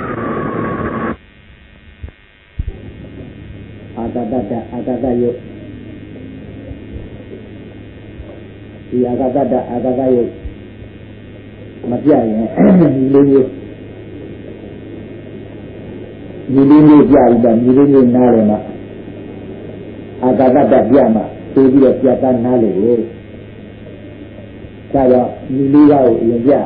အာဂတတအာဂတယုတ်ဒီအာဂတတအာဂတယုတ်မပြရင်ဒီလေးမျိုးပြပြီးတော့ဒီလေးမျိုးနားတယ်မှာအာဂတတပြမှာသိပြီးတော့ပြတ်သားနားလေကိုဒါကြောင့်ဒီလေးကိုအရင်ပြ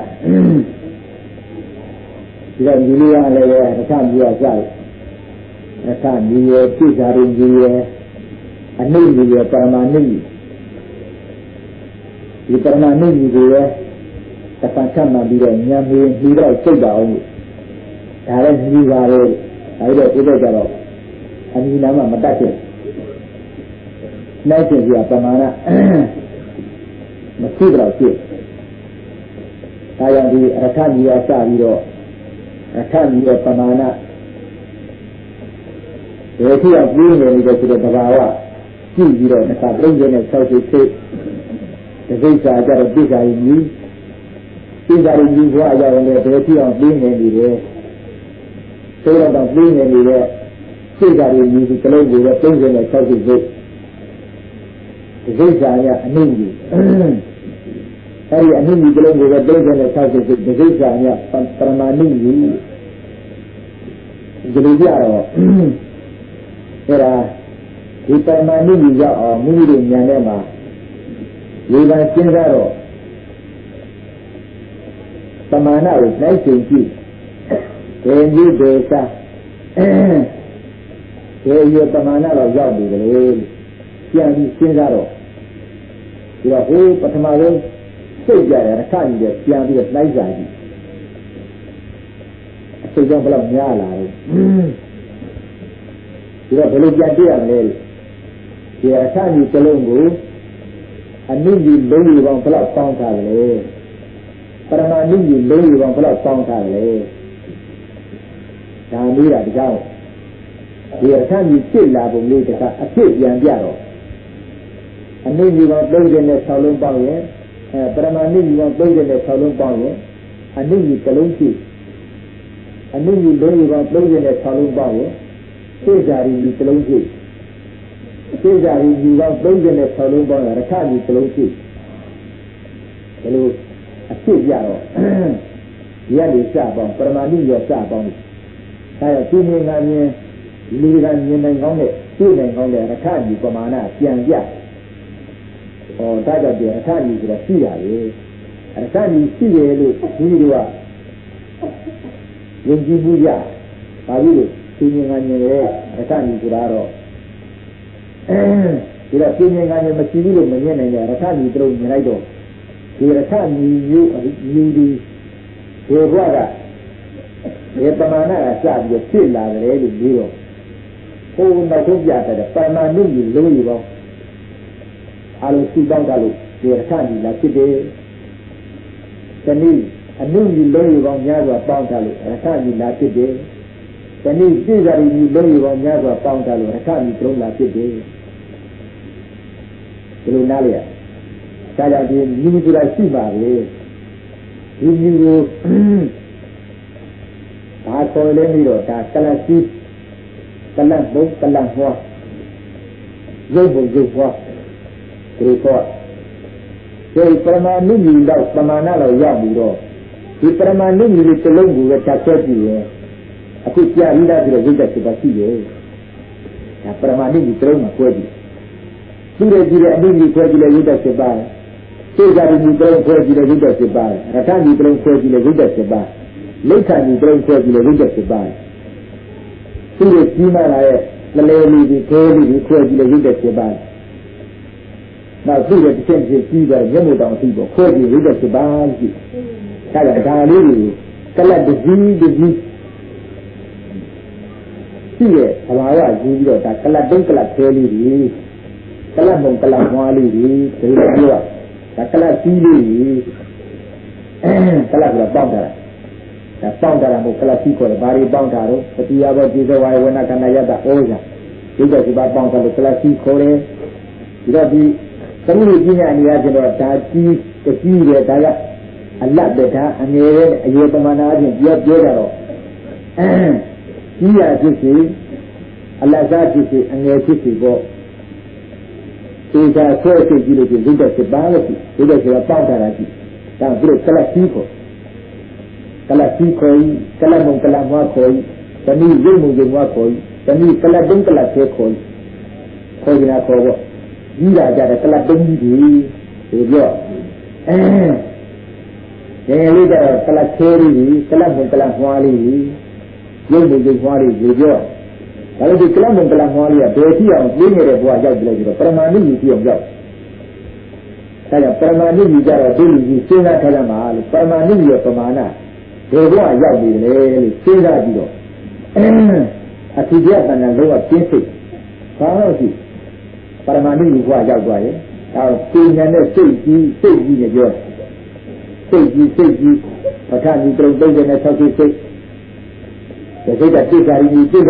ဒီတော့ဒီလေးကလည်းတစ်ခါပြရကြတယ်အခါမြေရပြည့်စားရင်မြေရအနိမ့်မြေရပရမနိမ့်ဒီပရမနိမ့်ကြီးကိုတစ်ခါချမှတ်ပြီးတော့ညံပြီးပြီးတော့စိတ်ပါအောင်ဒါလည်းကြီးပါလေအဲဒီတော့ဒီလိုကြတော့အမိနာမမတတ်ဖြစ်လိုက်ဖြစ်ပြပမာဏမရှိတော့ဖြစ်ဒါကြောင့်ဒီအရထကြီးရစပြီးတော့အထကြီးရပမာဏဒီထိအောင်ပြင်းနေလို့ဆိုတဲ့သဘာဝကြည့်ပြီးတော့တစ်ခါပြင်းနေတဲ့ဆောက်စိတ်စိတ်ဒီကိစ္စကြတော့ပြိစာရင်ကြီးပြိစာရင်ကြီးဘွားအကြောင်းလည်းဒီထိအောင်ပြင်းနေနေတယ်ဆိုတော့ပြင်းနေနေတဲ့ပြိစာရင်ကြီးဒီကလေးကိုပြင်းနေတဲ့ဆောက်စိတ်စိတ်ဒီကိစ္စကအနည်းကြီးအဲဒီအနည်းကြီးကလေးကိုပြင်းနေတဲ့ဆောက်စိတ်စိတ်ဒီကိစ္စကပရမဏိကြီးဒီလိုကြတော့အဲ့ဒါဒီပရမဏိကြီးရောက်အောင်မိမိတို့ဉာဏ်ထဲမှာဒီကစဉ်းစားတော့ပမာဏကိုနိုင်ကျင်ကြည့်ဒေကြီးဒေသဒီရပမာဏတော့ရောက်ပြီလေပြန်ပြီးစဉ်းစားတော့ဒီတော့ဟိုပထမဆုံးစိတ်ကြရအခါကြီးပြန်ပြီးတော့နိုင်စားကြည့်အစိတ်ကြောင့်ဘယ်လောက်များလာလဲဒီတော့ဘယ်လိုပြန်ပြရမလဲဒီအခါကြီးတစ်လုံးကိုအနည်းကြီးလုံးကြီးပေါင်းဘယ်လောက်ပေါင်းထားလဲပရမဏိကြီးလုံးကြီးပေါင်းဘယ်လောက်ပေါင်းထားလဲဒါလေးတာဒီကြောင့်ဒီအခါကြီးဖြစ်လာပုံလေးတကအဖြစ်ပြန်ပြတော့အနည်းကြီးပေါင်း36လုံးပေါင်းရင်ပရမဏိကြီးပေါင်း36လုံးပေါင်းရင်အနည်းကြီးတစ်လုံးဖြစ်အနည်းကြီးလုံးကြီးပေါင်း36လုံးပေါင်းရင်သိကြရည်ဒီတစ်လုံးဖြစ်သိကြရည်ဒီပေါင်း36လုံးပေါင်းရခါကြီးတစ်လုံးဖြစ်ဒီလိုအဖြစ်ပြတော့ရက်လေးစပေါင်းပရမဏိရစပေါင်းဒါရသူမြင်ကမြင်လူကမြင်နိုင်ကောင်းတဲ့သိနိုင်ကောင်းတဲ့ရခါကြီးပမာဏပြန်ပြဟောဒါကြောင့်ဒီရခါကြီးဆိုတာရှိရတယ်ရခါကြီးရှိတယ်လို့ဒီလိုကယုံကြည်မှုရပါပြီလို့သူမြင်ကမြင်တယ်ရခါကြီးဆိုတာတော့ဒီတော့သူမြင်ကမြင်မရှိဘူးလို့မမြင်နိုင်တဲ့ရခါကြီးတို့မြင်လိုက်တော့ဒီရခါကြီးယူဒီဘယ်ဘွားကဒီပမာဏကစပြီးဖြစ်လာတယ်လို့ပြီးတော့ဟိုနောက်ဆုံးပြတဲ့ပမာဏကြီးလုံးကြီးပေါင်းအလိုစုပေါင်းတာလို့ဒီရခါကြီးလာဖြစ်တယ်တနည်းအနုကြီးလုံးကြီးပေါင်းများစွာပေါင်းတာလို့ရခါကြီးလာဖြစ်တယ်တနည်းပြည့်စာရည်ကြီးလုံးကြီးပေါင်းများစွာပေါင်းတာလို့ရခါကြီးတုံးလာဖြစ်တယ်ဒီလိုနားလေရဒါကြောင့်ဒီမြူဆိုတာရှိပါလေဒီမြူကိုဘာခေါ်လဲပြီးတော့ဒါကလစီကလဘုကလဟောရုပ်ဘုရုပ်ဟောဒီကောဒီပရမဏိကြီးတော့ပမာဏတော့ရောက်ပြီးတော့ဒီပရမဏိကြီးလေးတစ်လုံးကိုပဲချက်ချက်ကြည့်ရင်အခုကြာပြီးသားပြီးတော့ဝိသက်ဖြစ်ပါရှိရဲ့ဒါပရမဏိကြီးတစ်လုံးမှာကွဲပြီးသူ့ရဲ့ကြည့်တဲ့အနည်းကြီးခွဲကြည့်လဲဝိသက်ဖြစ်ပါသိကြရည်ကြီးတစ်လုံးခွဲကြည့်လဲဝိသက်ဖြစ်ပါရထကြီးတစ်လုံးခွဲကြည့်လဲဝိသက်ဖြစ်ပါလိဋ္ဌာကြီးတစ်လုံးခွဲကြည့်လဲဝိသက်ဖြစ်ပါသူ့ရဲ့ကြီးမားလာရဲ့လလဲလေးကြီးခဲလေးကြီးခွဲကြည့်လဲဝိသက်ဖြစ်ပါနောက်သူ့ရဲ့တစ်ချက်ချင်းကြီးတော့မျက်မှောက်တောင်အသိပေါ့ခွဲကြည့်ဝိသက်ဖြစ်ပါကြည့်ဒါကြောင့်ဒါလေးတွေကလတ်တကြီးတကြီးရှိရဲ့အလားရယူပြီးတော့ဒါကလတ်တုံးကလတ်ခဲလေးတွေကလတ်မုံကလတ်မွားလေးတွေဒီလိုပြောဒါကလတ်ကြီးလေးတွေကလတ်ကတော့ပေါင်းတာဒါပေါင်းတာမို့ကလတ်ကြီးခေါ်တယ်ဘာတွေပေါင်းတာတော့ပတိယဘောကျေဇဝါယဝနကဏယတဩဇာဒီတော့ဒီပါပေါင်းတာလို့ကလတ်ကြီးခေါ်တယ်ဒီတော့ဒီသမီးကြီးညာနေရကျတော့ဒါကြီးတကြီးတယ်ဒါကအလတ်ပဲဒါအငယ်ရဲ့အရေပမာဏအချင်းပြောတာတော့ကြီးရဖြစ်စီအလတ်စားဖြစ်စီအငယ်ဖြစ်စီပေါ့ဒီကဆွဲစိတ်ကြည့်လို့ဒီတက်စပါလို့ဒီတက်စပါပေါက်တာရှိဒါပြီးတော့ကလစီကိုကလစီကိုကလမုံကလမွားကိုတနည်းရုပ်မုံရုံမွားကိုတနည်းကလတုံးကလသေးကိုခေါ်ကြတာခေါ်ပေါ့ကြီးလာကြတဲ့ကလတုံးကြီးဒီပြောငယ်လေးတော့ကလသေးလေးကလမုံကလမွားလေးရုပ်မုံရုံမွားလေးဒီပြောဒါလို့ဒီကလမုံကလမွားလေးကဘယ်ကြည့်အောင်ပြင်းနေတဲ့ဘဝရောက်ကြလို့ဆိုတော့ပရမဏိကြီးကြည့်အောင်ရောက်ဒါကြောင့်ပရမဏိကြီးကြတော့ဒီလူကြီးစဉ်းစားထားကြမှာလို့ပရမဏိကြီးရဲ့ပမာဏဒီဘဝရောက်နေတယ်လို့စဉ်းစားပြီးတော့အထူးပြတန်တဲ့လောကပြင်းစိတ်ဘာလို့ရှိပရမဏိကြီးဘဝရောက်သွားရဲ့ဒါကိုဉာဏ်နဲ့စိတ်ကြီးနဲ့ပြောစိတ်ကြီးပဋ္ဌာန်းကြီးတုံး36စိတ်ဒီစိတ်ကတိက္ခာရီကြီးတုံး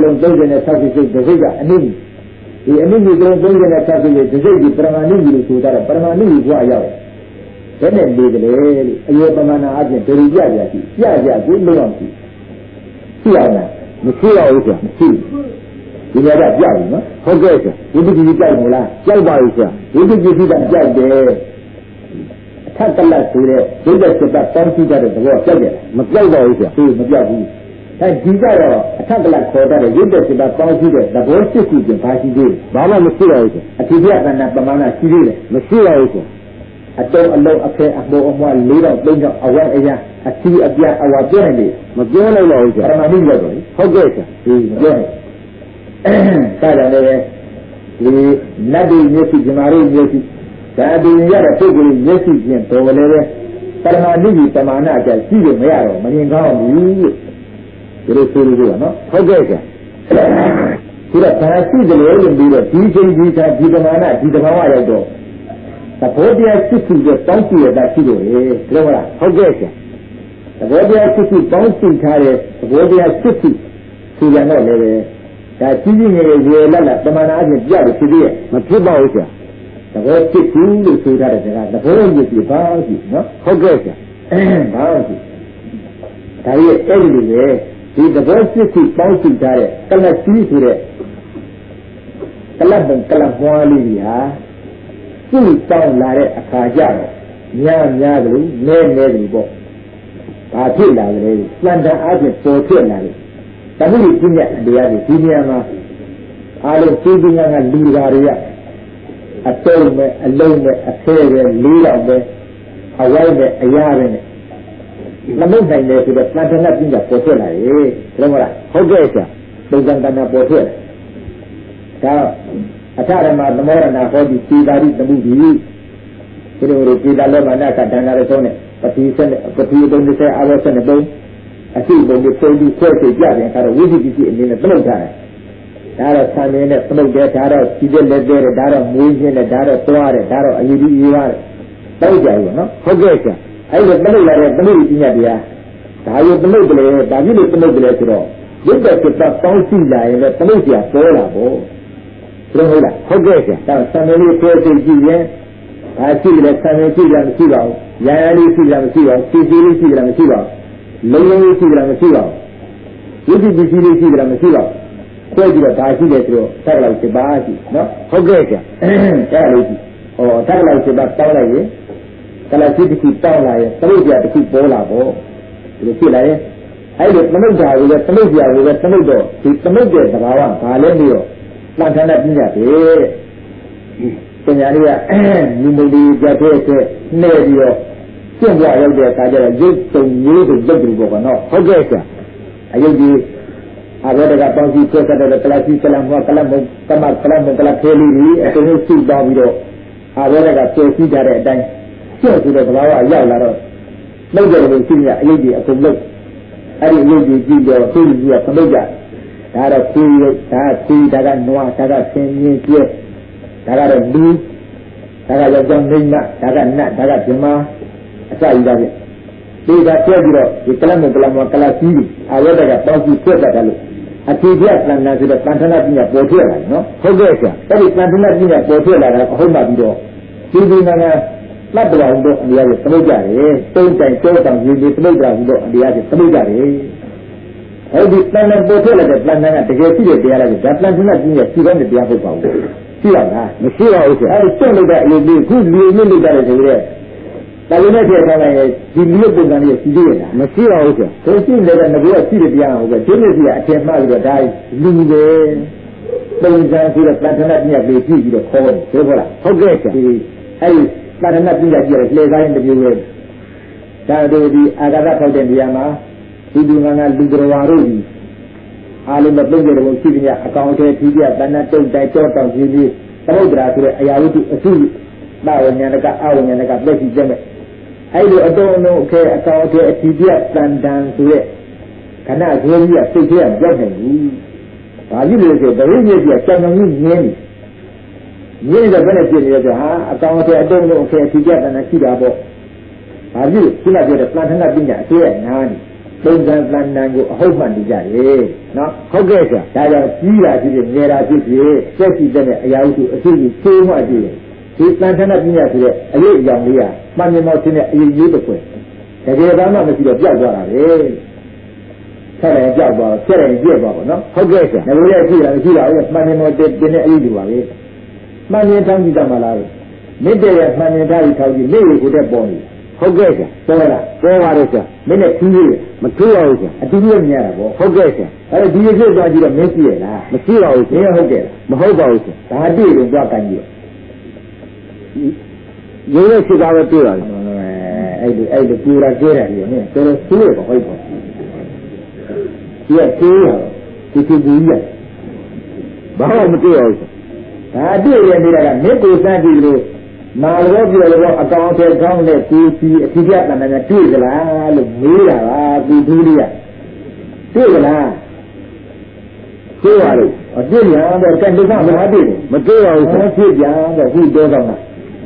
36စိတ်ဒီစိတ်ကအနည်းဒီအနည်းကြီးတုံး36စိတ်ဒီစိတ်ကြီးပရမဏိကြီးလို့ဆိုတာပရမဏိကြီးဘဝရောက်ဘယ်နဲ့နေကြလဲလို့အယောပမာဏအပြင်ဒုရိယပြရှိကိုလုံးအောင်ရှိအောင်လားမရှိတော့ဘူးဆိုမရှိဒီရကကြောက်ပြီနော်ဟုတ်ကဲ့ဆရာဝိပဿနာကြောက်မလားကြောက်ပါပြီဆရာဝိပဿနာရှိတာကြောက်တယ်အထက်ကလတ်ဆိုတဲ့ဒုက္ခစပတ်တောင်းရှိတဲ့သဘောကြောက်တယ်မကြောက်တော့ဘူးဆရာသူမကြောက်ဘူးအဲဒီကတော့အထက်ကလတ်ခေါ်တဲ့ရုပ်တဲ့စပတ်တောင်းရှိတဲ့သဘောစစ်ခုချင်းဘာရှိသေးဘာမှမရှိတော့ဘူးဆရာအထူးပြကဏ္ဍပမာဏရှိသေးတယ်မရှိတော့ဘူးဆရာအတုံးအလုံးအခဲအမောအမွား၄တော့၃တော့အဝတ်အရာအချီအပြအဝါပြောနေတယ်မပြောနိုင်တော့ဘူးဆရာပရမဏိရောက်တော့ဟုတ်ကဲ့ဆရာဒီပြောနေဒါကြောင့်လည်းဒီနတ်တွေမျက်စိဇမားတွေမျက်စိဒါဒီရတဲ့ပုဂ္ဂိုလ်မျက်စိချင်းတော်လည်းပဲပရမဏိကြီးပမာဏအကျရှိလို့မရတော့မမြင်ကောင်းဘူးလို့ဒီလိုဆိုလို့နော်ဟုတ်ကဲ့ဆရာဒီတော့ဘာရှိတယ်လို့ပြီးတော့ဒီချိန်ဒီသာဒီပမာဏဒီတဘာဝရောက်တော့သဘောတရားစစ်စစ်ရဲ့တောင်းကြည့်ရတာရှိလို့လေပြောမလားဟုတ်ကဲ့ဆရာသဘောတရားစစ်စစ်တောင်းကြည့်ထားတဲ့သဘောတရားစစ်စစ်ဆိုရတော့လည်းပဲဒါကြီးကြီးငယ်ငယ်ရေလတ်လတ်ပမာဏအချင်းပြတယ်ဖြစ်သေးရဲ့မဖြစ်ပါဘူးဆရာသဘောစစ်ဘူးလို့ဆိုထားတဲ့ကသဘောရည်ဖြစ်ပါရှိနော်ဟုတ်ကဲ့ဆရာဘာလို့ရှိဒါရဲ့အဲ့ဒီလိုပဲဒီသဘောစစ်စစ်တောင်းကြည့်ထားတဲ့ကလတ်ကြီးဆိုတဲ့ကလတ်ဘုံကလတ်ဘွားလေးကြီးဟာသူ့တောင်းလာတဲ့အခါကျတော့များကလေးနဲကလေးပေါ့ဘာဖြစ်လာလဲစံတန်အားဖြင့်ပေါ်ဖြစ်လာတယ်တမှုပြည့်ညက်တရားတွေဒီနေရာမှာအားလုံးသိပညာကလူဓာတွေကအတုံးနဲ့အလုံးနဲ့အခဲပဲလေးတော့ပဲအဝိုင်းနဲ့အရာပဲနဲ့မမုတ်နိုင်တယ်ဆိုတော့စံတန်ကပြည့်ညက်ပေါ်ဖြစ်လာတယ်ဟုတ်မလားဟုတ်ကဲ့ဆရာပုံစံတန်ပေါ်ဖြစ်လာဒါအထရမသမောရဏဟောဒီစေတာရိသမှုဒီဒီလိုစေတာလောမနာကတန်ခါရဆုံးနဲ့ပတိစနဲ့ပတိတုံး30အာဝဆနဲ့ပုံအရှိပုံတွေပုံပြီးဆွဲစိတ်ကြတယ်အဲဒါဝိသိကိစီအနေနဲ့ပြုတ်ထားတယ်ဒါတော့ဆံနေနဲ့ပြုတ်တယ်ဒါတော့ဒီတဲ့လက်သေးတယ်ဒါတော့မွေးခြင်းနဲ့ဒါတော့သွားတယ်ဒါတော့အယူကြီးရေးရတယ်တောက်ကြရနော်ဟုတ်ကဲ့ဆရာအဲ့လိုပြုတ်လာတဲ့သမှုပညာတရားဒါရုပ်ပြုတ်တယ်ဒါကြီးလို့ပြုတ်တယ်ဆိုတော့ရုပ်တဲ့စိတ်ပေါင်းစီလာရင်လည်းပြုတ်เสียပေါ်လာပေါ့ဟုတ်လားဟုတ်ကဲ့ဆရာဒါဆံလေးဆွဲစိတ်ကြည့်ရင်ဒါရှိတယ်ဆံလေးကြည့်ရမရှိပါဘူးရာရာလေးရှိရမရှိပါဘူးစီလေးရှိရမရှိပါဘူးလုံးလေးရှိရမရှိပါဘူးဝိသိပစ္စည်းလေးရှိရမရှိပါဘူးခွဲပြီးတော့ဒါရှိတယ်ဆိုတော့တက်လိုက်7ပါးရှိနော်ဟုတ်ကဲ့ဆရာအဲ့လိုရှိတက်လိုက်7ပါးတောင်းလိုက်ရင်ကလစီတစ်ခုတောင်းလာရင်သရုပ်ပြတစ်ခုပေါ်လာပေါ့ဒီလိုဖြစ်လာရင်အဲ့ဒီသမုဒ္ဒါကိုလည်းသမုဒ္ဒါကိုလည်းသမုဒ္တော့ဒီသမုဒ္တဲ့သဘာဝဘာလဲပြီးတော့လန့်ထန်တဲ့ပြညာတယ်ပညာလေးကညီမလေးကြတဲ့အတွက်နှဲပြီးတော့ကျင့်ကြရောက်တဲ့အခါကျတော့ရုပ်စုံမျိုးတွေလုပ်ပြီးပေါ့နော်ဟုတ်ကဲ့ဆရာအယုတ်ကြီးအဘောတကပေါင်းစီဆွဲတဲ့ကလစီကလမောကလမုကမကလမုကလခဲလေးကြီးအကုန်လုံးစုပေါင်းပြီးတော့အဘောတကဆွဲစီကြတဲ့အတိုင်းကျင့်ပြီးတော့သဘာဝရောက်လာတော့လုပ်ကြလို့ရှိရင်အယုတ်ကြီးအကုန်လုံးအဲ့ဒီအယုတ်ကြီးကြည့်တော့သူ့ကြီးကသမုဒ္ဒဒါတော့ခီးဒါခီးဒါကနွားဒါကဆင်းရင်ကျဲဒါကတော့လူဒါကယောက်ျားမိန်းမဒါကနတ်ဒါကဓမ္မအစယူတာပြဒီကဆွဲပြီးတော့ဒီကလမကလမကလစီအဝတ်တကပေါင်းပြီးဆွဲတတ်တယ်လို့အထူးပြသဏ္ဍာန်ဆိုတော့တန်ထနာပညာပေါ်ထွက်လာတယ်နော်ဟုတ်ကဲ့ဆရာအဲ့ဒီတန်ထနာပညာပေါ်ထွက်လာတာအဟုတ်မှပြီးတော့ဒီနာကလတ်တော်တို့အများကြီးသမုတ်ကြတယ်တုံးတိုင်တောတောင်ရေဒီသမုတ်ကြဘူးတော့အများကြီးသမုတ်ကြတယ်ဒီတန်တန်ပေါ်ထွက်လာတဲ့တန်တန်ကတကယ်ရှိတဲ့တရားလားဒါတန်တန်ကကြီးရဲ့ရှိတဲ့တရားဟုတ်ပါဘူးရှိရလားမရှိပါဘူးဆရာအဲဒီစွန့်လို့တဲ့အလုပ်လေးခုလူမျိုးလုပ်ကြတယ်ဆိုရဲဒါလည်းနဲ့ပြန်ထားလိုက်ရင်ဒီလူပုံစံလေးရှိသေးရဲ့လားမရှိပါဘူးဆရာဒါရှိနေတဲ့ငါတို့ကရှိတဲ့တရားဟုတ်ကဲ့ဒီလိုစီအထင်မှားပြီးတော့ဒါလူပဲပုံစံဆိုတဲ့တန်တန်ကကြီးလေးကြည့်ပြီးတော့ခေါ်တယ်ဟုတ်လားဟုတ်ကဲ့ဆရာအဲဒီတန်တန်ကကြီးကြီးရဲ့လေကားရင်တမျိုးပဲဒါတို့ဒီအာဂါသထောက်တဲ့နေရာမှာဒီငါလူတော်ဝါတို့ဒီအားလုံးမပြုံးကြတဲ့ဘုံရှိကြအကောင်အထည်ထီးပြတဏ္ဍတုတ်တိုင်ကြောတောင်ကြီးကြီးသမုဒ္ဒရာဆိုတဲ့အရာဝတ္ထုအစုပါဝဉာဏကအာဝဉာဏကပြည့်စုံကြမဲ့အဲ့ဒီအတုံးလုံးအခဲအကောင်အထည်အထီးပြတန်တန်ဆိုတဲ့ခဏဆိုကြီးကစိတ်ထဲကကြောက်နေဘူးဘာဖြစ်လို့လဲဆိုတော့ဘယ်လိုကြီးကြောင်ကြောင်ကြီးငင်းနေတော့ဘယ်နဲ့ဖြစ်နေလဲဆိုဟာအကောင်အထည်အတုံးလုံးအခဲအထီးပြတန်တန်ရှိတာပေါ့ဘာဖြစ်လို့ခုနပြောတဲ့ပလန်ထနာပညာအသေးအနာနေပုံစံတန်တန်ကိုအဟုတ်မှန်နေကြတယ်နော်ဟုတ်ကဲ့ဆရာဒါကြောင့်ကြီးတာဖြစ်ဖြစ်ငယ်တာဖြစ်ဖြစ်စက်ရှိတဲ့အရာဟုအစစ်ကြီးသိမှကြည့်တယ်ဒီတန်ထနာပညာဆိုတဲ့အရေးအကြောင်းလေးကမှန်မြင်တော့ခြင်းနဲ့အရေးကြီးတစ်ခွဲတကယ်ဘာမှမရှိတော့ပြောက်သွားတာပဲဆက်တယ်ပြောက်သွားဆက်တယ်ပြည့်သွားပါနော်ဟုတ်ကဲ့ဆရာငါတို့ရဲ့ရှိတာမရှိတာဘူးမှန်မြင်တော့တင်တဲ့အရေးကြီးပါပဲမှန်မြင်တောင်းကြည့်တတ်မှလားမိတ္တရဲ့မှန်မြင်ထားပြီးထောက်ကြည့်နေ့ကိုတည်းပေါ်နေဟုတ်ကဲ့ဆရာပေါ်လားပေါ်ပါတော့ဆရာမင်းနဲ့ခီးရမထူးရဘူးဆရာအတူတူမြင်ရတာပေါ့ဟုတ်ကဲ့ဆရာအဲ့ဒီရဖြစ်သွားကြည့်တော့မင်းရှိရလားမရှိပါဘူးဆရာဟုတ်ကဲ့မဟုတ်ပါဘူးဆရာဒါတွေ့ရင်သွားကန်ကြည့်ရိုးရိုးရှိတာပဲတွေ့ပါလိမ့်အဲ့ဒီကြည်ရကြဲတယ်ဒီနေ့တော်တော်ဆိုးရပါဟုတ်ပါဒီကကြည်ရဒီကြီးရဘာမှမတွေ့ရဘူးဒါတွေ့ရနေတာကမြစ်ကိုစမ်းကြည့်လို့မာလောပြောလို့အကောင်အထည်ကောင်းတဲ့ကိုစီအထီးပြတန်တန်တွေ့ကြလားလို့မေးတာပါဒီသူလေးကတွေ့ကြလားတွေ့ပါလို့အတွေ့ရတော့ကဲဒုက္ခမဟာတွေ့မတွေ့ပါဘူးဆက်ဖြစ်ကြတော့ခုတော့ကောင်းတာ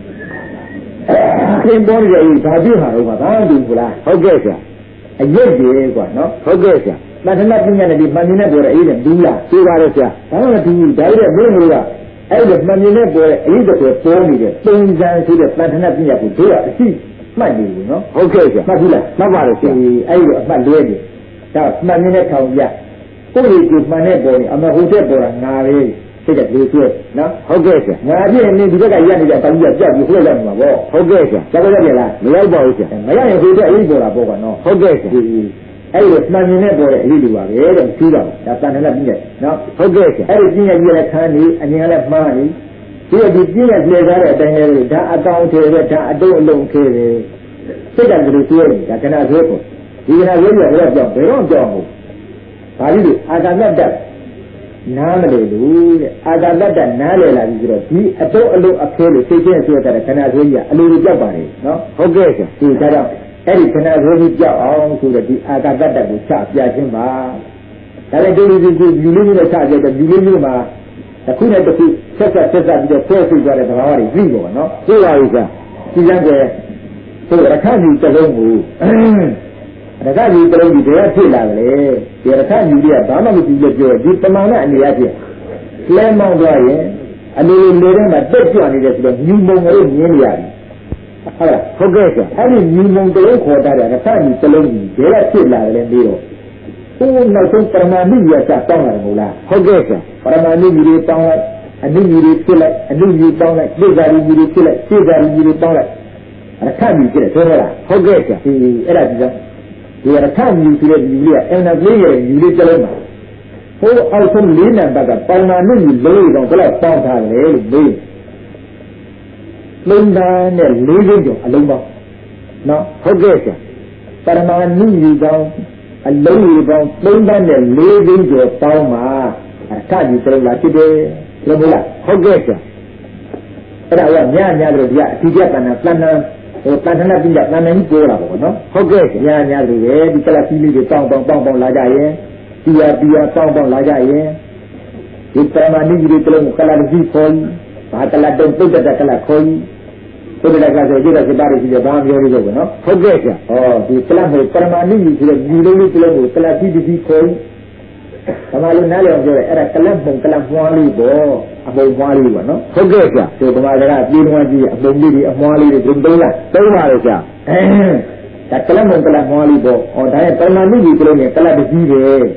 သင်ပေါ်ရည်ဒါပြဟာတော့ဘာတူဘူးလားဟုတ်ကဲ့ဆရာအယက်ကြီးကွာနော်ဟုတ်ကဲ့ဆရာတဏှာပညာနဲ့ဒီမှန်နေပေါ်တဲ့အရေးနဲ့ဘူးလားသိပါတယ်ဆရာဒါမှမဟုတ်ဒါရတဲ့မင်းတို့ကအဲ့ဒီမှန်နေပေါ်တဲ့အရေးတွေပေါ်နေတဲ့ပုံစံဆိုတဲ့တဏှာပညာကိုတို့ကအရှိမှတ်နေဘူးနော်ဟုတ်ကဲ့ဆရာမှတ်ဘူးလားမှတ်ပါတယ်ဆရာအဲ့ဒီအမှတ်လွဲနေဒါမှန်နေတဲ့ထောင်ပြကိုယ့်ဒီမှန်တဲ့ပေါ်နေအမဟုတ်တဲ့ပေါ်ကငါပဲစိတ်ကလေးကျွဲ့နော်ဟုတ်ကဲ့ဆရာငါပြည့်နေဒီဘက်ကရက်နေတဲ့တောင်ကြီးကကြောက်ပြီးခွဲလိုက်မှာပေါ့ဟုတ်ကဲ့ဆရာကြောက်ရပြလားမရောက်ပါဘူးဆရာမရရင်ဒီတဲ့အရေးပေါ်တာပေါ့ကွာနော်ဟုတ်ကဲ့ဆရာအဲ့ဒီမှန်မြင်နဲ့ပေါ်တဲ့အရေးတွေပါပဲတဲ့ကျူးတော့ဒါတန်ထက်ပြည့်ရဲ့နော်ဟုတ်ကဲ့ဆရာအဲ့ဒီပြည့်ရဲ့လည်းခန်းနေအငင်ကလည်းမှားနေဒီပြည့်ရဲ့လေကားတဲ့အတိုင်းလေးဒါအကောင်ထဲပဲဒါအတုံးအလုံးခဲတယ်စိတ်ကလေးကျွဲ့နေတာကနာကျွဲ့ပေါ့ဒီကနာကျွဲ့ရတော့ကြောက်ဘယ်တော့ကြောက်ဘူးဘာလို့လဲအာဂတ်တက်နားမလဲလို့တဲ့အာဂတ်တက်နားလဲလာပြီဆိုတော့ဒီအတုံးအလုံးအခဲလို့စိတ်ချင်းဆွဲတဲ့ခဏကျွဲ့ကြီးအလိုလိုကြောက်ပါလေနော်ဟုတ်ကဲ့ဆရာဒီဒါကြောင့်အဲ့ဒီခဏကျွဲ့ကြီးကြောက်အောင်ဆိုတော့ဒီအာဂတ်တက်ကိုချပြခြင်းပါဒါလည်းဒီလူလေးနဲ့ချပြတဲ့ဒီလေးမျိုးမှာအခုနဲ့တစ်ခုဆက်ပြီးတော့ဆွဲဆွသွားတဲ့သဘာဝတွေပြီးပေါ့နော်သိပါပြီဆရာဒီလမ်းကျဆိုရခဏကြီးတစ်လုံးကိုရခကြီးတစ်လုံးကြီးတည်းဖြစ်လာတယ်ဒီရခကြီးတွေကဘာမှမကြည့်လို့ပြောဒီပမာဏအနေအချင်းလဲမောင်းသွားရင်အလိုလိုလေးထဲမှာတက်ကြွနေတယ်ဆိုတော့ညူမုံလေးမြင်နေရတယ်ဟုတ်လားဟုတ်ကဲ့ဆရာအဲ့ဒီညူမုံတစ်လုံးခေါ်တာရခကြီးတစ်လုံးကြီးတည်းဖြစ်လာတယ်ပြီးတော့ဟိုနောက်ဆုံးပရမဏိရစတောင်းရတယ်မဟုတ်လားဟုတ်ကဲ့ဆရာပရမဏိကြီးတွေတောင်းလိုက်အနုကြီးတွေဖြစ်လိုက်အနုကြီးတောင်းလိုက်သိဇာကြီးတွေဖြစ်လိုက်သိဇာကြီးတွေတောင်းလိုက်ရခကြီးဖြစ်တယ်ဆိုတော့ဟုတ်ကဲ့ဆရာဒီအဲ့ဒါကြီးကဒီရခကြီးဆိုတဲ့ဒီလေးကအင်နာလေးရဲ့ဒီလေးတစ်လုံးပါဟိုအောက်ဆုံးလေးနံပါတ်ကပရမဏိကြီးလုံးတော့ဘယ်လောက်တောင်းထားတယ်လို့မေးလုံးသားနဲ့လေးစိတ်ကျော်အလုံးပေါင်းနော်ဟုတ်ကဲ့ဆရာပရမဏိကြီးတောင်းအလုံးကြီးပေါင်း3တန်းနဲ့4သိန်းကျော်ပေါင်းမှာအခါကြီးတော်လာဖြစ်တယ်လို့ဟုတ်လားဟုတ်ကဲ့ဆရာအဲ့ဒါကညလို့ဒီကအတိကျတဏ္ဍပလန်ဟိုတဏ္ဍနာပြည့်တဏ္ဍကြီးပြောတာပေါ့နော်ဟုတ်ကဲ့ဆရာညလို့ပဲဒီကလစီလေးတွေပေါင်းလာကြရင်တီယာပေါင်းလာကြရင်ဒီပရမဏိကြီးတွေတလုံးကလကြီးခေါ်ဘာကလတုံးပုဒ္ဒတကလခေါ်ဘုရားကဆိုကြည့်တော့စပါးရည်ကြီးဘာမှပြောလို့ဆိုနော်ဟုတ်ကဲ့ဆရာဟောဒီကလတ်ဟိုပရမဏိကြီးဆိုတဲ့ဒီလိုလေးကလတ်ကိုကလတ်ကြီးကြီးခေါ်ဘာမှလည်းနားလည်အောင်ပြောရဲအဲ့ဒါကလတ်ပုံကလတ်မွားလေးပေါ့အပုံမွားလေးပေါ့နော်ဟုတ်ကဲ့ဆရာဒီဗမာစကားပြေးသွားကြည့်အပုံလေးတွေအမွားလေးတွေသုံးလားသုံးပါလေဆရာဒါကလတ်ပုံကလတ်မွားလေးပေါ့ဟောဒါရဲ့ပရမဏိကြီးကလေးနဲ့ကလတ်ကြီးပဲ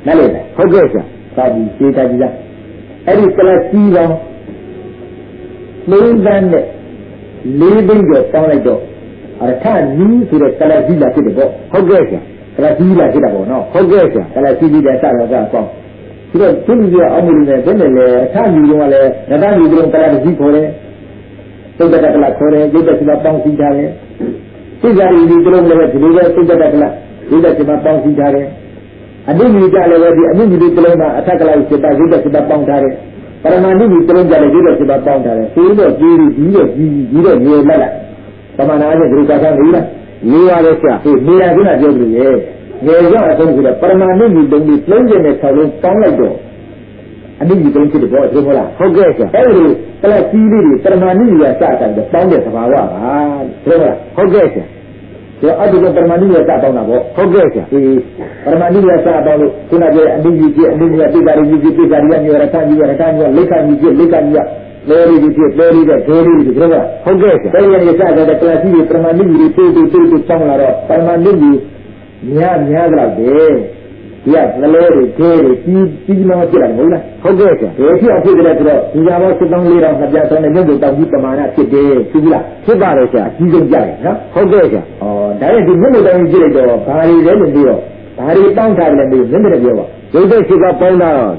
နားလည်လားဟုတ်ကဲ့ဆရာသာဒီစေတကြီးလားအဲ့ဒီကလစီပေါင်း3 သန်းနဲ့4 သိန်းကျော်တောင်းလိုက်တော့အရထနီးဆိုတဲ့ကလစီလာဖြစ်တယ်ပေါ့ဟုတ်ကဲ့ဆရာကလစီလာဖြစ်တာပေါ့နော်ဟုတ်ကဲ့ဆရာကလစီပြီးတဲ့စတော့ကအပေါင်းဒီတော့သူကြီးကအောင်မလို့နဲ့ဘယ်နဲ့လဲအထနီးတော့လည်းနတနီးကတော့ကလစီခေါ်တယ်သုဒ္ဓကလခေါ်တယ်ရုပ်သက်စီပေါင်းစည်းထားတယ်သိကြရည်ဒီလိုလည်းဒီလိုပဲသုဒ္ဓကလရုပ်သက်စီပေါင်းစည်းထားတယ်အနုမြည်ကြလည်းပဲဒီအနုမြည်ဒီလိုမှအထက်ကလိုက်စစ်တာရုပ်သက်စီပေါင်းထားတယ်ပရမဏုမြည်ဒီလိုကြလည်းရုပ်သက်စီပေါင်းထားတယ်ဆိုတော့ကြီးဒီတော့ကြီးတော့ရေလက်လိုက်ပမာဏနဲ့ဒီလိုကစားနေလားနေရတဲ့ဆရာဒီနေရာကပြောလို့ရေငယ်ရအဆုံးဆိုတော့ပရမဏုမြည်တုံးပြီးလုံးကျင်တဲ့6လုံးပေါင်းလိုက်တော့အနုမြည်တုံးဖြစ်တယ်ပေါ့ဒီမို့လားဟုတ်ကဲ့ဆရာအဲ့ဒီကလစီလေးတွေပရမဏုမြည်ကစတယ်ပေါင်းတဲ့သဘာဝပါဒီမို့လားဟုတ်ကဲ့ဆရာဆိုအဲ့ဒီကပရမဏုမြည်စပေါင်းတာပေါ့ဟုတ်ကဲ့ဆရာဒီပရမဏုမြည်စပေါင်းလို့ခုနကအနုမြည်ကြီးအနုမြည်ပိတာရီကြီးပိတာရီမျိုးရထကြီးရထကြီးလိခကြီးကြီးလိခကြီးလေရီကြီးဖြစ်လေရီတဲ့ဒိုရီကြီးပြောတာဟုတ်ကဲ့ဆရာတဲ့ရင်ရစတဲ့ကလစီတွေပရမဏုမြည်တွေတိုးဆောင်းလာတော့ပရမဏုမြည်များတော့တယ်ဒီကသလဲတွေကျဲတွေကြီးလုံးဖြစ်လာတယ်မဟုတ်လားဟုတ်ကဲ့ဆရာဒီဖြစ်အောင်ဖြစ်ကြတဲ့ဆိုတော့ဒီကြတော့7400နှစ်ပြားဆုံးတဲ့မြုပ်တောင်ကြီးပမာဏဖြစ်တယ်သိပြီလားဖြစ်ပါတယ်ဆရာအကြီးဆုံးကြတယ်နော်ဟုတ်ကဲ့ဆရာဩဒါရဲ့ဒီမြုပ်တောင်ကြီးကြည့်လိုက်တော့ဘာတွေလဲလို့ပြီးတော့ဘာတွေတောင်းထားတယ်လဲပြီးမင်းတို့ပြောပါရုပ်သက်စီကပေါင်းတာဩဘာ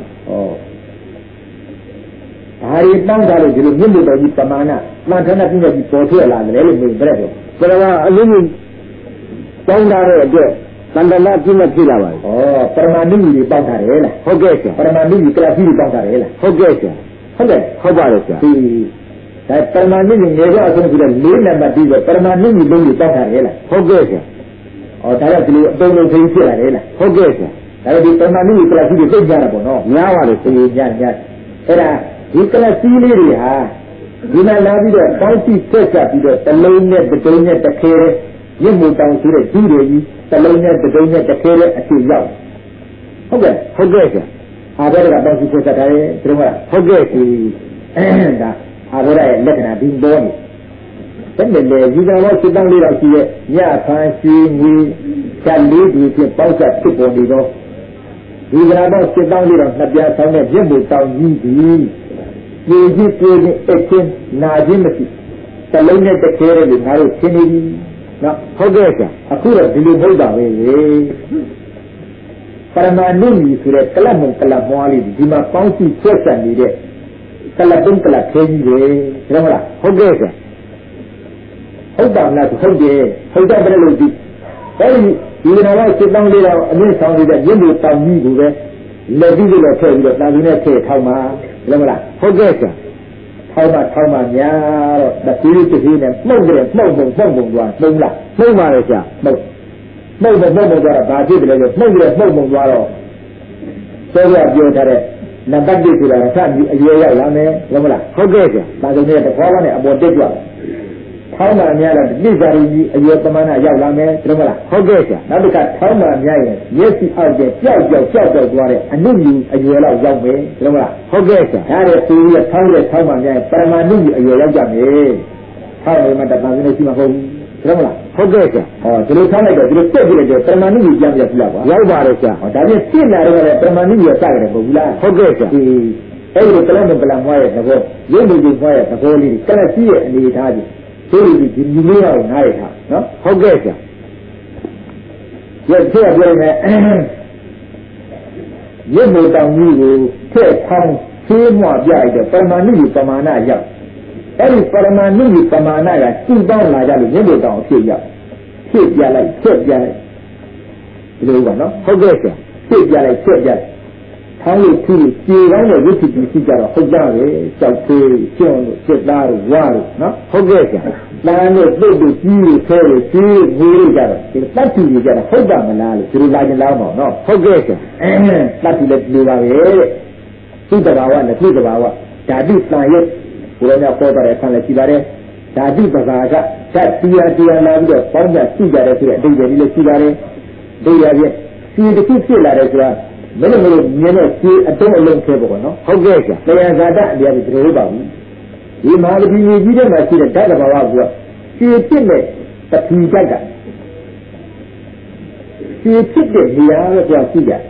တွေတောင်းထားလို့ဒီလိုမြုပ်တောင်ကြီးပမာဏမှန်ထမ်းတဲ့ပြည့်ကြီးပေါ်ထွက်လာတယ်လို့ပြီးပြည့်ပြောဆရာကအလုံးကြီးပေါင်းထားတဲ့အတွက်တန်တနာပြည့်မဲ့ဖြစ်လာပါပြီ။ပရမဏုကြီးပေါက်ထားတယ်လား။ဟုတ်ကဲ့ဆရာ။ပရမဏုကြီးကလစီပေါက်ထားတယ်လား။ဟုတ်ကဲ့ဆရာ။ဟုတ်တယ်ဟုတ်ပါတယ်ဆရာ။ဒီဒါပရမဏုကြီးငယ်ရအဆုံးဆိုတော့၄နံပါတ်ပြီးတော့ပရမဏုကြီးလုံးကြီးပေါက်ထားတယ်လား။ဟုတ်ကဲ့ဆရာ။ဒါကြောင့်ဒီလိုအတုံးလုံးသိဖြစ်လာတယ်လား။ဟုတ်ကဲ့ဆရာ။ဒါပေမဲ့ပရမဏုကြီးကလစီတွေသိကြတာပေါ့နော်။များပါလေသိကြ။အဲ့ဒါဒီကလစီလေးတွေဟာဒီမှာလာပြီးတော့ပေါင်းစီဆက်ဆက်ပြီးတော့တလုံးနဲ့တတုံးနဲ့တစ်ခဲရစ်မှုတောင်ဆိုတဲ့ကြီးတွေကြီးတလုံးနဲ့တတုံးနဲ့တစ်ခဲတဲ့အဖြစ်ရောက်ဟုတ်ကဲ့ဟုတ်ကဲ့ဆရာအာဘောရကပေါင်းစီဆက်ဆက်တယ်သူတို့ကဟုတ်ကဲ့ဒီဒါအာဘောရရဲ့လက္ခဏာဒီပေါ်နေတယ်လေဒီကတော့စစ်တမ်းလေးတော့ရှိရဲ့ညဖန်ရှိငွေချက်လေးတွေဖြစ်ပေါက်ဆက်ဖြစ်ပေါ်နေတော့ဒီကတော့စစ်တမ်းလေးတော့နှစ်ပြားဆောင်တဲ့ရစ်မှုတောင်ကြီးကြီးပြေကြီးပြေကြီးအချင်းနာခြင်းမရှိတလုံးနဲ့တစ်ခဲတဲ့လူငါတို့ရှင်းနေပြီနော်ဟုတ်ကဲ့ဆရာအခုတော့ဒီလိုမဟုတ်တာပဲလေပရမဏုကြီးဆိုတဲ့ကလပ်မုံကလပ်မွားလေးဒီမှာပေါင်းစုဆွဲဆန်နေတဲ့ကလပ်တုံးကလပ်ခဲကြီးပဲဟုတ်မလားဟုတ်ကဲ့ဆရာဟုတ်ပါလားဟုတ်တယ်ဟုတ်တယ်ဘယ်လိုဒီအဲဒီကတော့စစ်တောင်းလေးတော့အမြင့်ဆောင်နေတဲ့ရင်းတို့တောင်ကြီးကိုပဲလက်ပြီးလို့ထည့်ပြီးတော့တာပြီးနဲ့ထည့်ထောက်မှာဟုတ်မလားဟုတ်ကဲ့ဆရာထောက်မှများတော့တတိယတစ်ခေတ်နဲ့မှုတ်တယ်မှုတ်ပုံသွားမှုတ်လားမှုတ်ပါလေဆရာမှုတ်သွားတော့ဘာဖြစ်တယ်လဲဆိုမှုတ်တယ်မှုတ်ပုံသွားတော့သောရပြောထားတဲ့နံပါတ်1ဆိုတာကဆက်ပြီးအရွယ်ရောက်လာမယ်ဟုတ်မလားဟုတ်ကဲ့ဆရာဒါဆိုရင်တစ်ခေါက်ကနေအပေါ်တက်ကြွထောင်းမှများတော့တိစာရီကြီးအရွယ်ပမာဏရောက်လာမယ်ဟုတ်မလားဟုတ်ကဲ့ဆရာနောက်တစ်ခါထောင်းမှများရင်မျက်စိအောက်ကျကြောက်သွားတဲ့အနုမြူအရွယ်လောက်ရောက်မယ်ဟုတ်မလားဟုတ်ကဲ့ဆရာဒါတဲ့သူရဲ့ထောင်းမှများရင်ပရမဏုကြီးအရွယ်ရောက်ကြမယ်ထောင်းနေမှတပန်းနေရှိမှာဟုတ်ဟုတ်မလားဟုတ်ကဲ့ဆရာဒီလိုထားလိုက်တော့ဒီလိုတက်ကြည့်လိုက်တော့ပရမဏုကြီးကြမ်းပြပြလာပါရောက်ပါတယ်ဆရာဒါပြင်ပြစ်လာတော့လည်းပရမဏုကြီးစရတယ်ပေါ့ဘူးလားဟုတ်ကဲ့ဆရာအဲ့ဒီကလမ်းကလမ်းမွားရဲ့သဘောရုပ်လူကြီးမွားရဲ့သဘောလေးကလပ်ကြီးရဲ့အနေထားကြီးဆိုလိုဒီဒီလေးတော့နားရထားနော်ဟုတ်ကဲ့ဆရာရုပ်ပြောပြောနေရုပ်လူတောင်ကြီးကိုထည့်ထောင်းဆေးမွားပြလိုက်တော့ပရမဏုကြီးပမာဏရောက်အဲ့ဒီပရမဏုကြီးပမာဏကကျူပေါင်းလာကြလို့ရုပ်လူတောင်အဖြစ်ရောက်ဖြစ်ပြလိုက်ဒီလိုပါနော်ဟုတ်ကဲ့ဆရာဖြစ်ပြလိုက်ထောင်းလို့ထူးကြေကောင်းတဲ့ဝိသုတိရှိကြတော့ဟုတ်ကြပဲကြောက်သေးကျွန်းလို့စစ်သားတို့ဝါတို့နော်ဟုတ်ကဲ့ဆရာတန်းတို့ပြုတ်တို့ကြီးတို့ဆဲတို့ကြီးငွေတွေကြတော့ဒီတတ်တူတွေကြတော့ဟုတ်ပါမလားလို့ဒီလိုလာကြလားပေါ့နော်ဟုတ်ကဲ့ဆရာတတ်တူလည်းဒီလိုပါပဲတဲ့သူ့တဘာဝနဲ့သူ့တဘာဝဓာတုတန်ရဲ့ဘုရားများပေါ်ပါတယ်ဆံလည်းရှိပါတယ်ဓာတုပဇာကဓာတ်တရားလာပြီးတော့ပေါင်းကြရှိကြတယ်ဆိုတဲ့အဓိပ္ပာယ်ကြီးလည်းရှိပါတယ်ဒိဋ္ဌိရဲ့စီတစ်ခုဖြစ်လာတယ်ဆိုတာမလို့မြင်တော့စီအတုံးအလုံးခဲပေါ့နော်ဟုတ်ကဲ့ဆရာတရားဇာတအတရားကိုပြောပါဘူးဒီမဟာပတိကြီးတဲ့မှာရှိတဲ့ဓာတ်တဘာဝကစီဖြစ်တဲ့ပတိဓာတ်ကစီဖြစ်တဲ့နေရာပဲကြောက်ရှိကြ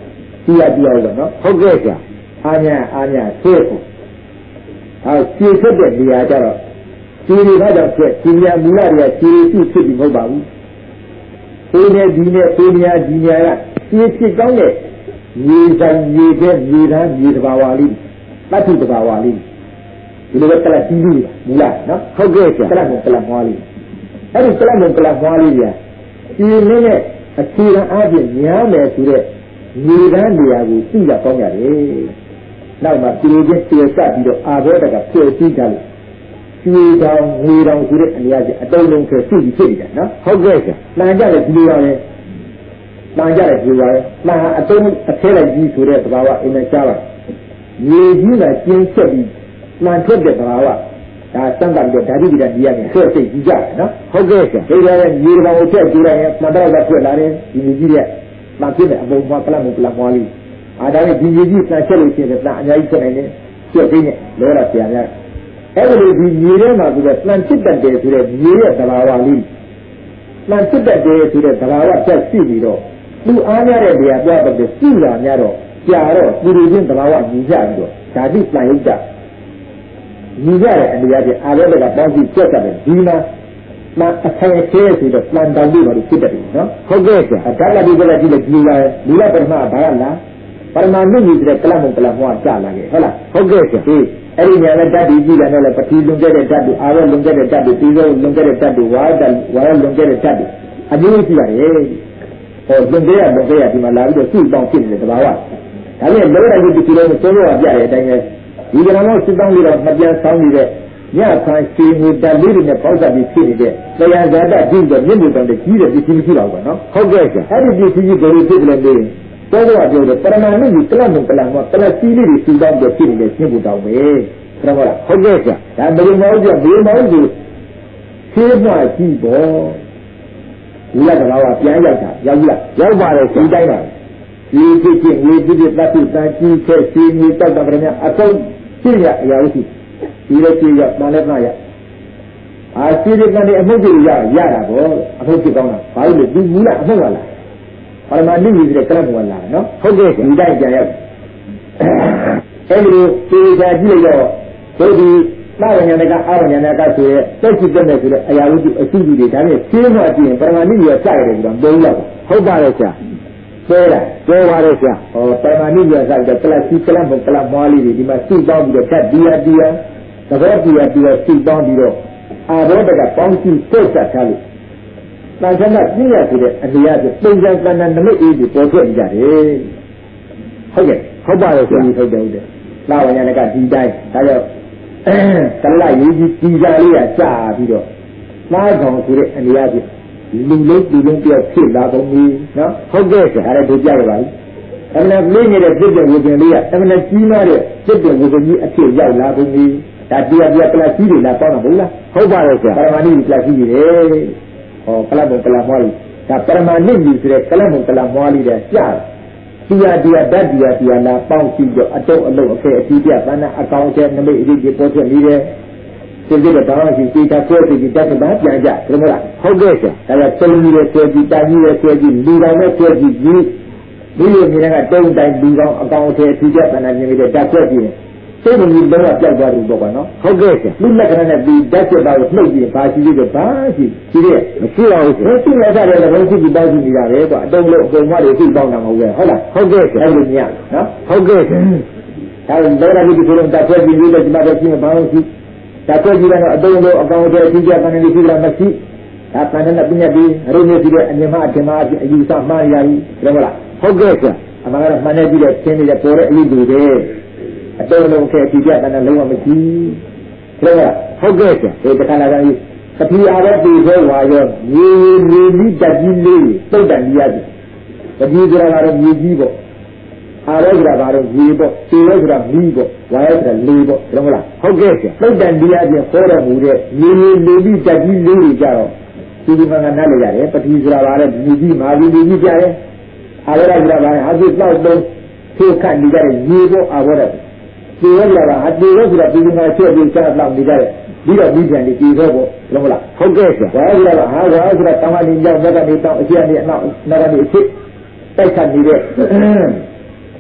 ဒီရပြောလို့နော်ဟုတ်ကဲ့ဗျာအားညာဆွဲဖို့ခြေထွက်တဲ့နေရာကျတော့ခြေတွေကတော့ဖြက်ခြေညာမူလတွေကခြေရှိဖြစ်ပြီးမဟုတ်ပါဘူးကိုယ်နဲ့ဒီနဲ့ကိုယ်ညာဒီညာကခြေဖြစ်ကောင်းတဲ့မြေဆိုင်မြေတဲ့မြေသားမြေတဘာဝလေးတတ်ထုတဘာဝလေးဒီလိုပဲကလပ်ကြီးလေးမူလနော်ဟုတ်ကဲ့ဗျာကလပ်မွားလေးအဲ့ဒီကလပ်မွားလေးကြီးခြေလေးနဲ့အခြေခံအားဖြင့်များမယ်ဆိုတဲ့မြေသားနေရာကိုသိရကောင်းရတယ်နောက်မှဒီလိုချင်းပြေစပ်ပြီးတော့အာဘောတကပြေးကြည့်ကြလို့ကျွေးတောင်ငွေတောင်ဆိုတဲ့အနေအချင်းအတုံးလုံးဆိုသိပြီးဖြစ်နေတာနော်ဟုတ်ကဲ့ဗျာမှန်ကြတယ်ဒီလိုပါပဲမှန်ကြတယ်ဒီလိုပါပဲမှန်အတုံးအထဲလိုက်ကြီးဆိုတဲ့သဘာဝအင်းနဲ့ကြားပါမြေကြီးကကျင်းချက်ပြီးမှန်ထွက်တဲ့သဘာဝဒါစံတန်တဲ့ဓာတိကဒီရနဲ့ဆွဲစိတ်ကြီးကြတယ်နော်ဟုတ်ကဲ့ဗျာဒီလိုလည်းမြေတောင်ကိုထည့်ကြည့်လိုက်ရင်မှန်တော့ကထွက်လာတယ်ဒီမြေကြီးရဲ့မှန်ဖြစ်တဲ့အပုံမှာပလတ်မွားလေးဒါနဲ့ဒီမြေကြီးစံချက်လို့ရှိရင်အများကြီးဖြစ်နေတယ်ပြည့်သိနေလောရဆရာများအဲ့ဒီလိုဒီမြေထဲမှာဆိုတော့မှန်ဖြစ်တတ်တယ်ဆိုတဲ့မြေရဲ့သဘာဝလေးမှန်ဖြစ်တတ်တယ်ဆိုတဲ့သဘာဝချက်ရှိပြီးတော့သူအားရတဲ့နေရာပြတော့စီလာများတော့ကြာတော့ဒီလိုချင်းသဘာဝညီကြပြီးတော့ဓာတိမှန်ရုပ်ကြညီကြတဲ့အနေအချင်းအားလုံးကပေါင်းပြီးပြတ်တယ်ဒီမှာမှအထိုင်သေးဆိုတော့မှန်တောင်ပြီးတော့ဖြစ်တယ်နော်ဟုတ်ကဲ့ဗျာဓာတ်လည်းဒီကလည်းဒီလိုကြည့်လာမူလပရမဘာကလားပရမနုကြီးတဲ့ကလမုံကလမွားကြလာခဲ့ဟုတ်လားဟုတ်ကဲ့ဗျာအဲ့ဒီညာနဲ့ဓာတ်ဒီကြည့်တယ်လည်းပတိလွန်ခဲ့တဲ့ဓာတ်တွေအာရလွန်ခဲ့တဲ့ဓာတ်တွေပြီးဆုံးလွန်ခဲ့တဲ့ဓာတ်တွေဝါရလွန်ခဲ့တဲ့ဓာတ်တွေအမျိုးရှိရတယ်ဟောလွန်ခဲ့ရဒီမှာလာပြီးတော့စုပေါင်းဖြစ်နေတဲ့သဘာဝဒါနဲ့လောရကြီးဒီလိုမျိုးသုံးလို့ပြတဲ့အတိုင်းပဲဒီကံတော့စစ်တောင်းပြီးတော့မပြန်ဆောင်နေတဲ့ညခံရှိငွေတလေးတွေနဲ့ပေါက်စားပြီးဖြစ်နေတဲ့တရားဇာတကြည့်တော့မြင့်မြတ်တဲ့ကြီးတဲ့ပစ္စည်းမရှိတော့ဘူးနော်ဟုတ်ကဲ့ဗျာအဲ့ဒီပစ္စည်းကြီးဘယ်လိုဖြစ်လဲမေးတော့ပြောတယ်ပရမဏုကြီးကလမုံကလမွားကလစီလေးတွေစုပေါင်းပြီးဖြစ်နေတဲ့ရှင်းဖို့တောင်းပဲဟုတ်ပါလားဟုတ်ကဲ့ဗျာဒါဘယ်လိုမဟုတ်ကြဘေးမောင်းကြီးရှင်းမှကြည့်ပေါ့ဒီလကဘာပြန်ရောက်တာရောက်ပြီလားရောက်ပါတယ်ဒီတိုင်းပါဒီဖြစ်ဖြစ်ဝေဖြစ်ဖြစ်တတ်ဖြစ်တန်ကြီးချက်စီမြေတောက်တာကြများအကုန်ရှင်းရအရာရှိဒီလိုကြည့်ရမှလည်းမှရအာရှင်းတဲ့ကနေအမှုတွေရတာပေါ့အမှုဖြစ်ကောင်းတာဘာလို့လဲဒီမူလအမှုကလားပရမဏုကြီးတဲ့ကလမွားလာနော်ဟုတ်ကဲ့ဒီတိုင်းပြန်ရောက်အဲ့ဒီသေချာကြည့်လိုက်တော့ဒီသာဝဉာဏကအာဝဉာဏကဆိုရဲတက်ကြည့်တဲ့ဆိုတဲ့အရာဝတ္ထုအစုကြီးတွေဒါနဲ့ရှင်းမှကြည့်ရင်ပရမဏုကြီးကစရတယ်ဆိုတော့ဘုံလောက်ဟုတ်ပါတယ်ဆရာပြောတာပြောပါတယ်ဆရာဟောပရမဏုကြီးကစတဲ့ကလစီကလမကလမွားလေးတွေဒီမှာစုပေါင်းပြီးတော့ဓာတ်တရားသဘောတရားစုပေါင်းပြီးတော့အာဘောတကပေါင်းကြည့်စိတ်ဆက်ထားလို့တန်ခါကပြည့်ရဆိုတဲ့အနေအချင်းပုံစံတဏ္ဍနမိတ်အေးတွေပေါ်ထွက်ကြတယ်ဟုတ်ကဲ့ဟုတ်ပါတယ်ဆရာဟုတ်တယ်သာဝဉာဏကဒီတိုင်းဒါကြောင့်ကလရေးကြီးဒီကြလေးကကြာပြီးတော့သားကောင်ဆိုတဲ့အနေအချင်းလူလုံးပြောက်ဖြစ်လာကုန်ပြီနော်ဟုတ်ကဲ့ဆရာအဲ့ဒါတို့ကြရပါပြီအမှန်လေးနေတဲ့ပြည့်တဲ့ဝိပင်လေးကအမှန်ကြီးမားတဲ့ပြည့်တဲ့ဝိပင်ကြီးအဖြစ်ရောက်လာကုန်ပြီဒါတရားကလစီတွေလာပေါင်းတာမဟုတ်လားဟုတ်ပါတယ်ဆရာပရမဏုကလစီတွေဟောကလမုံကလမွားလေးဒါပရမဏုကြီးဆိုတဲ့ကလမုံကလမွားလေးတဲ့ကြာတရားဓာတ်တရားလာပေါင်းကြည့်တော့အတုံးအလုံးအခဲအတိပြသနာအကောင်ကျဲနမိတ်အဒီပေါ်ထွက်နေတယ်ဒီလိုတော့တောင်းရှိသေးတာဆွဲပြီးတတ်တာပြန်ကြတယ်မဟုတ်လားဟုတ်ကဲ့ဆရာဒါကသုံးကြီးရဲ့ဆွဲပြီးတာကြီးရဲ့ဆွဲပြီးလူတော်နဲ့ဆွဲပြီးဒီလိုမျိုးကတုံးတိုင်းလူတော်အကောင်ကျဲအတိပြသနာမြင်ပြီးတတ်ဆွဲပြီးစိတ်ကြီးလုံးဝပြောက်သွားတယ်ပေါ့ကွာနော်ဟုတ်ကဲ့ဆရာလူလက္ခဏာနဲ့ဒီဓာတ်ချက်ပါကိုနှုတ်ပြီးဘာရှိသေးတယ်ဘာရှိတယ်မရှိပါဘူးဆရာမရှိရတဲ့လည်းဘုန်းကြီးပေါင်းကြည့်နေတာပဲကွာအတုံးလုံးအကုန်မတွေသိပေါင်းတာမဟုတ်ပဲဟုတ်လားဟုတ်ကဲ့ဆရာအဲ့လိုမြင်နော်ဟုတ်ကဲ့ဆရာဒါလည်းလောကကြီးဒီလိုတက်ပြီးပြီးတော့ဒီမှာတော့ရှင်းဘာလို့ရှိတက်ပြီးတော့အတုံးလုံးအကောင်ကျဲအတိကျပန်းနေပြီလားမရှိဒါပန်းနဲ့ပြညတ်ပြီးရုပ်ရည်စီတဲ့အမြင်မှအထင်မှအယူဆမှားရည်ဟုတ်လားဟုတ်ကဲ့ဆရာအမှန်ကတော့မှန်နေပြီးတော့ရှင်းနေတဲ့ပေါ်တဲ့အလူတွေအတုံးလုံးခဲကြည့်ကြတယ်လုံးဝမရှိဟုတ်လားဟုတ်ကဲ့ဆရာဒီတခါလာကြသတိအားတော့ဒီဆိုဝါရောမြေပြီးတက်ကြီးလေးတုတ်တန်ကြီးရတယ်သတိကြတာကတော့မြေကြီးပေါ့အားရကြတာကတော့မြေပေါ့ခြေရကြတာမီးပေါ့ဝါရကြတာလေပေါ့ဟုတ်လားဟုတ်ကဲ့ဆရာတုတ်တန်ကြီးရခြင်းခေါ်တော်မူတဲ့မြေပြီးတက်ကြီးလေးတွေကြတော့ဒီမှာကနားလေရတယ်ပတိကြတာပါလေမြေကြီးမာကြီးကြီးကြတယ်အားရကြတာပါဟာဒီတော့တော့သိခတ်နေကြတဲ့မြေပေါ့အားရဒီရလာတာအတေရဆိုတာဒီမှာချက်ပြီးစားတော့နေကြတယ်ပြီးတော့ပြီးပြန်ဒီကြည်သောပေါ့ဟုတ်လားဟုတ်ကဲ့ဆရာဝါရလာဟာဝါဆိုတာတမန်ကြီးရောက်မြတ်ကနေတော့အရှိအနေအနောက်ကနေအဖြစ်တိုက်ခတ်နေတဲ့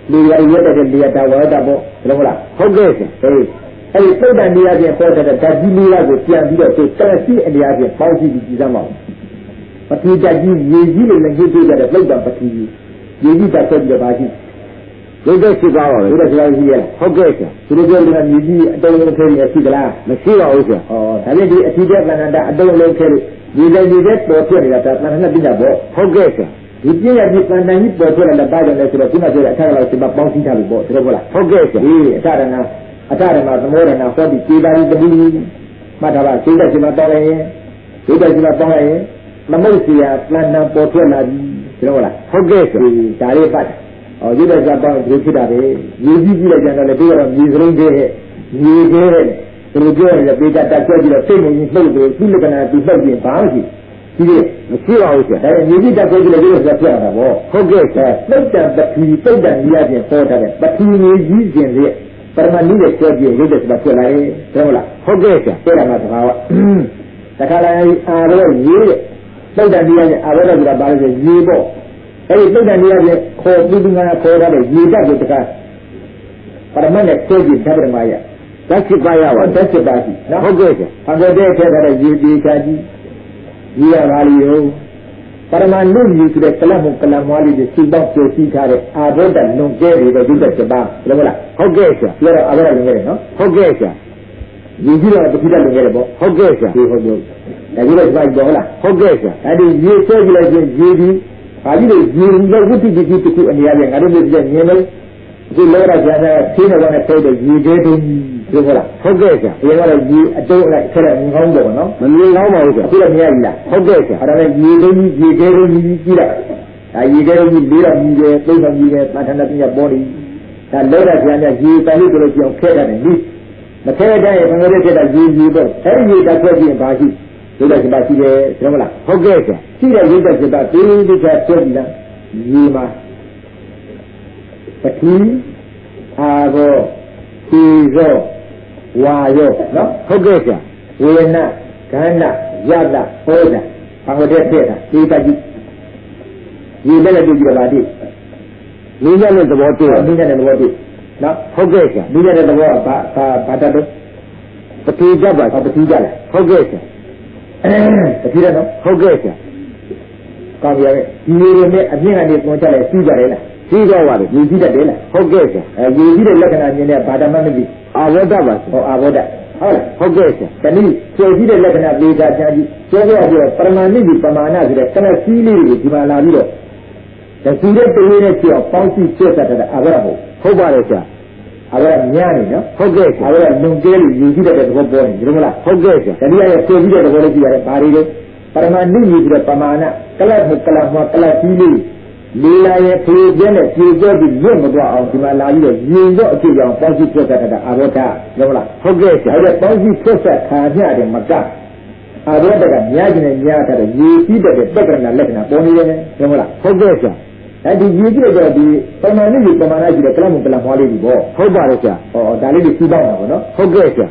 လူရရွတ်တဲ့လေယာတာဝရတာပေါ့ဟုတ်လားဟုတ်ကဲ့ဆရာအဲ့ဒီသုတ်တန်တရားပြင်ပေါ်တဲ့ဓာတ်ကြီးလေးကကိုပြန်ပြီးတော့သူကလစီအတရားပြင်ပေါင်းကြည့်ပြီးကြည်စမ်းပါဦးပတိဓာတ်ကြီးရေကြီးလို့လည်းကြည့်ကြတဲ့သုတ်တန်ပတိရေကြီးဓာတ်ဆက်ပြီးတော့ပါကြည့်ရုပ်တဲ့ရှိပါပါပဲရုပ်တဲ့ရှိပါရှိရဲ့ဟုတ်ကဲ့ဆရာဒီလိုပြောလို့မြေကြီးအတုံးလုံးခဲရရှိသလားမရှိပါဘူးဆရာဒါလည်းဒီအထီးတဲ့ကဏ္ဍအတုံးလုံးခဲလို့ဒီလည်းဒီတဲ့ပေါ်ဖြစ်နေတာဒါကဏ္ဍနဲ့ပြတာပေါ့ဟုတ်ကဲ့ဆရာဒီပြည့်ရဒီကဏ္ဍကြီးပေါ်ထွက်လာတဲ့ပါတယ်လဲဆိုတော့ခုနပြောတဲ့အထာလောက်ဒီမှာပေါင်းစည်းထားပြီပေါ့ဒါတော့ဟုတ်လားဟုတ်ကဲ့ဆရာအထာရဏအထာရဏသမောရဏဟောဒီခြေပါးဒီတပူမှတ်ထားပါခြေတဲ့ခြေမှာတောင်းလိုက်ရင်ခြေတဲ့ခြေမှာတောင်းလိုက်ရင်မမုတ်စီယာကဏ္ဍပေါ်ထွက်လာပြီဒါတော့ဟုတ်လားဟုတ်ကဲ့ဆရာဒါလေးပတ်ရွတ်တဲ့ဇာတ်ပေါင်းဒီဖြစ်တာပဲရေကြီးကြည့်လိုက်ကြတယ်ဒီကတော့မြေစလုံးသေးရဲ့မြေသေးရဲ့ဒီလိုပြောရင်ပေတာတက်ကြွပြီးတော့စိတ်ဝင်ကြီးလှုပ်တယ်သူ့လက္ခဏာသူလှုပ်ရင်ဘာမှမရှိဒီမရှိပါဘူးဆရာဒါမြေကြီးတက်ကြွပြီးတော့ဒီလိုဆက်ပြရတာပေါ့ဟုတ်ကဲ့ဆရာလှုပ်တဲ့ပတိသုတ်တန်ကြီးအပြင်ပေါ်တာတဲ့ပတိမြေကြီးခြင်းရဲ့ပရမဏိရဲ့ကြောပြည့်ရုပ်တဲ့စပါပြလာတယ်ဟုတ်လားဟုတ်ကဲ့ဆရာပြတာမှာသဘာဝတခါလာအာရောရေးတဲ့သုတ်တန်ကြီးရဲ့အာရောဆိုတာဘာလဲဆိုရေးပေါ့အဲ့ဒီသုတ်တန်တရားရဲ့ခေါ်ပြီးငါခေါ်ရတဲ့ရေတတ်ကိုတကားပရမတ်နဲ့ကျဲကြည့်ဓာတ်ပရမယဓာတ်စစ်ပါရပါဓာတ်စစ်ပါရှိနော်ဟုတ်ကဲ့ဆရာအံတဲ့ထဲထားတဲ့ရေဒီချာကြီးရေရပါလိရောပရမနုကြီးဆိုတဲ့ကလမုကလမွားလေးတွေစီပေါင်းပြည့်စည်ထားတဲ့အာဘောဓလွန်ကျဲတွေဒီသက်စစ်ပါလို့မလားဟုတ်ကဲ့ဆရာပြောတော့အာဘောဓလွန်ကျဲတယ်နော်ဟုတ်ကဲ့ဆရာရေကြီးတော့တတိယလွန်ကျဲတယ်ပေါ့ဟုတ်ကဲ့ဆရာဒီဟုတ်ပြောဒါကြီးလည်းစပါတော့ဟုတ်လားဟုတ်ကဲ့ဆရာအဲ့ဒီရေဆွဲကြည့်လိုက်ရင်ရေဒီဘာကြီးလို့ရေလောက်ဝိတ္တိတိတိတစ်ခုအနေနဲ့ငါတို့မျိုးပြမြင်လို့ဒီလောကကျန်တဲ့သေးတဲ့ကောင်နဲ့ထိုးတဲ့ရေသေးတုံးဒီဟုတ်လားဟုတ်ကဲ့ဆရာဒီကတော့ရေအတုံးလိုက်ဆက်တဲ့မြင်ကောင်းပေါ့နော်မမြင်ကောင်းပါဘူးဆရာအခုလည်းမြင်ရည်လားဟုတ်ကဲ့ဆရာအဲ့ဒါနဲ့ရေတုံးကြီးရေသေးတုံးကြီးကြည့်လိုက်ဒါရေသေးတုံးကြီးလေးတော့ကြီးတယ်သုံးတော့ကြီးတယ်သံထနာပြညပေါ်နေဒါလောကကျန်တဲ့ရေတန်လို့ပြောလို့ကြောင်ခဲတယ်နိမခဲတဲ့ဘယ်လိုလဲဖြစ်တာရေတော့အဲ့ဒီရေတက်ခွဲကြည့်ရင်ဘာရှိရုပ်တဲ့စိတ်ရှိတယ်သိမလားဟုတ်ကဲ့ဆရာရှိတဲ့ရုပ်တဲ့စိတ်တေးသေးချာပြောကြည့်လားရေမှာပတိအာဘောဒီဇောဝါယောနော်ဟုတ်ကဲ့ဆရာဝေနခန္ဓာယတဟောတာဘာလို့တဲ့ဖြစ်တာဒီတကြီးရေလည်းတူကြည့်ပါတိမိညာနဲ့သဘောတူမိညာနဲ့သဘောတူနော်ဟုတ်ကဲ့ဆရာမိညာနဲ့သဘောကဘာတတ်တော့ပတိကြပါပတိကြလားဟုတ်ကဲ့ဆရာပတိရနော်ဟုတ်ကဲ့ဆရာကောင်းပြီဒီလိုနဲ့အပြင်းကနေပုံချလိုက်ပြီးကြတယ်လားပြီးတော့ပါလေရေကြီးတတ်တယ်လားဟုတ်ကဲ့ဆရာရေကြီးတဲ့လက္ခဏာမြင်တဲ့ဘာဓမ္မမသိအာဝဒပါဟောအာဝဒဟုတ်လားဟုတ်ကဲ့ဆရာတနည်းကျေကြီးတဲ့လက္ခဏာပေတာချာကြီးကျေပြောပြီးတော့ပရမဏိတိပမာဏဆိုတဲ့ကနစည်းလေးတွေကိုဒီမှာလာပြီးတော့ဒါစီတဲ့တေးလေးနဲ့ပြောင်းပေါင်းကြည့်ချက်တတ်တဲ့အာဝဒဟုတ်ပါတယ်ဆရာအာဝဒများနေနော်ဟုတ်ကဲ့ဆရာအာဝဒလုံကျဲလို့ရေကြီးတဲ့သဘောပေါ်နေတယ်မလားဟုတ်ကဲ့ဆရာတနည်းရဲ့ကျေကြီးတဲ့သဘောလေးကြည့်ရတယ်ဘာတွေလဲပရမဏိတိဆိုတဲ့ပမာဏကလတ်ကလတ်မှာကလတ်ကြီးလေးလေလာရဲ့ဖြေပြင်းနဲ့ဖြေကြောပြီးလွတ်မသွားအောင်ဒီမှာလာပြီးတော့ရင်တော့အဖြစ်ကြောင့်ပေါင်းစည်းပြတ်တာအာဘောဓဟုတ်လားဟုတ်ကဲ့ဆရာအဲ့ဒါပေါင်းစည်းပြတ်ခါပြတယ်မကအာဘောဓကများခြင်းနဲ့များတဲ့ရေကြီးတဲ့တက္ကနာလက္ခဏာပေါ်နေတယ်ဟုတ်လားဟုတ်ကဲ့ဆရာအဲ့ဒီရေကြီးတဲ့ဒီပမာဏိပမာဏကြီးတဲ့ကလမှုကလမွားလေးဒီပေါ့ဟုတ်ပါတယ်ဆရာဟောဒါလေးကိုစီးပေါင်းတာပေါ့နော်ဟုတ်ကဲ့ဆရာ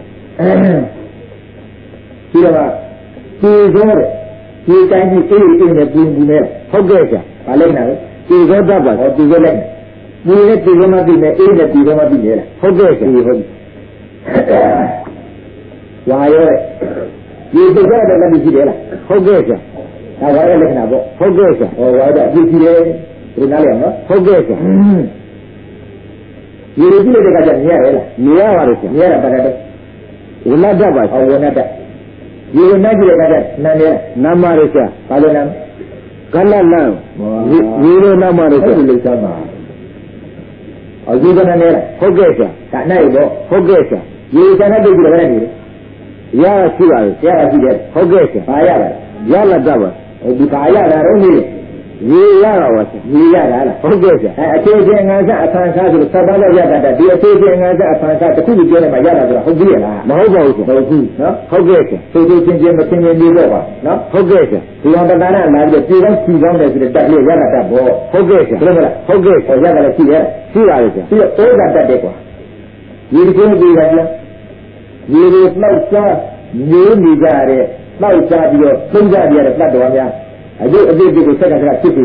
ဒီတော့ကျေသောတဲ့ဒီတိုင်းကြီးအေးအေးနဲ့ပြင်းပြင်းနဲ့ဟုတ်ကဲ့ဆရာဘာလဲနာလဲဒီသောတတ်ပါဟောဒီလိုလဲဒီနဲ့ဒီလိုမှသိနေအေးနဲ့ဒီလိုမှသိနေလားဟုတ်ကဲ့ဆရာဟုတ်ဝါရောဒီသဘောတည်းလည်းရှိတယ်လားဟုတ်ကဲ့ဆရာဒါဝါရောလက္ခဏာပေါ့ဟုတ်ကဲ့ဆရာဟောဝါရောအဖြစ်ရှိတယ်ဒီနားလည်နော်ဟုတ်ကဲ့ဆရာဒီလိုကြည့်တဲ့အခါကျမြင်ရလားမြင်ရပါတယ်ဆရာမြင်ရတာပါတော့ဝဏတတ်ပါဟောဝဏတတ်ဒီဝဏကြည့်တဲ့အခါကျနာမည်နာမရဆရာဘာလို့နာမကလလန်ရေလိုနာမရဆရာဒီလိုစမ်းပါအယူကနာနဲ့ဟုတ်ကဲ့ဆရာဒါနိုင်တော့ဟုတ်ကဲ့ဆရာရေစမ်းတဲ့ကြည့်တယ်လည်းရရှိပါလေရရှိတယ်ဟုတ်ကဲ့ဆရာဘာရပါရလာတတ်ပါဒီဘာရတာတော့နေရေရတာပါဆရာရေရတာလားဟုတ်ကဲ့ဆရာအခြေချင်းငါးစားအဖန်စားဆိုတော့သတ်သားရတာဒီအခြေချင်းငါးစားအဖန်စားတစ်ခုကိုပြောနေမှာရတာဆိုတော့ဟုတ်ပြီလားမဟုတ်ပါဘူးဆရာဟုတ်ဘူးနော်ဟုတ်ကဲ့ဆရာသိချင်းမသိချင်းနေတော့ပါနော်ဟုတ်ကဲ့ဆရာဒီအောင်တဏ္ဍာလာပြီးပြေကောင်းစီကောင်းတယ်ဆိုတော့တက်လို့ရတာတတ်ပေါ့ဟုတ်ကဲ့ဆရာဟုတ်မလားဟုတ်ကဲ့ရတာလည်းရှိတယ်ရှိပါလေဆရာပြီးတော့ဩဇာတတ်တယ်ကွာရေဒီချင်းပြေပါလားရေဒီလောက်စားမျိုးနေကြတဲ့လောက်စားပြီးတော့သုံးကြရတဲ့တတ်တော်များအကျိုးအပြည့်တွေကိုဆက်ကဖြစ်ပြီလေလားဟ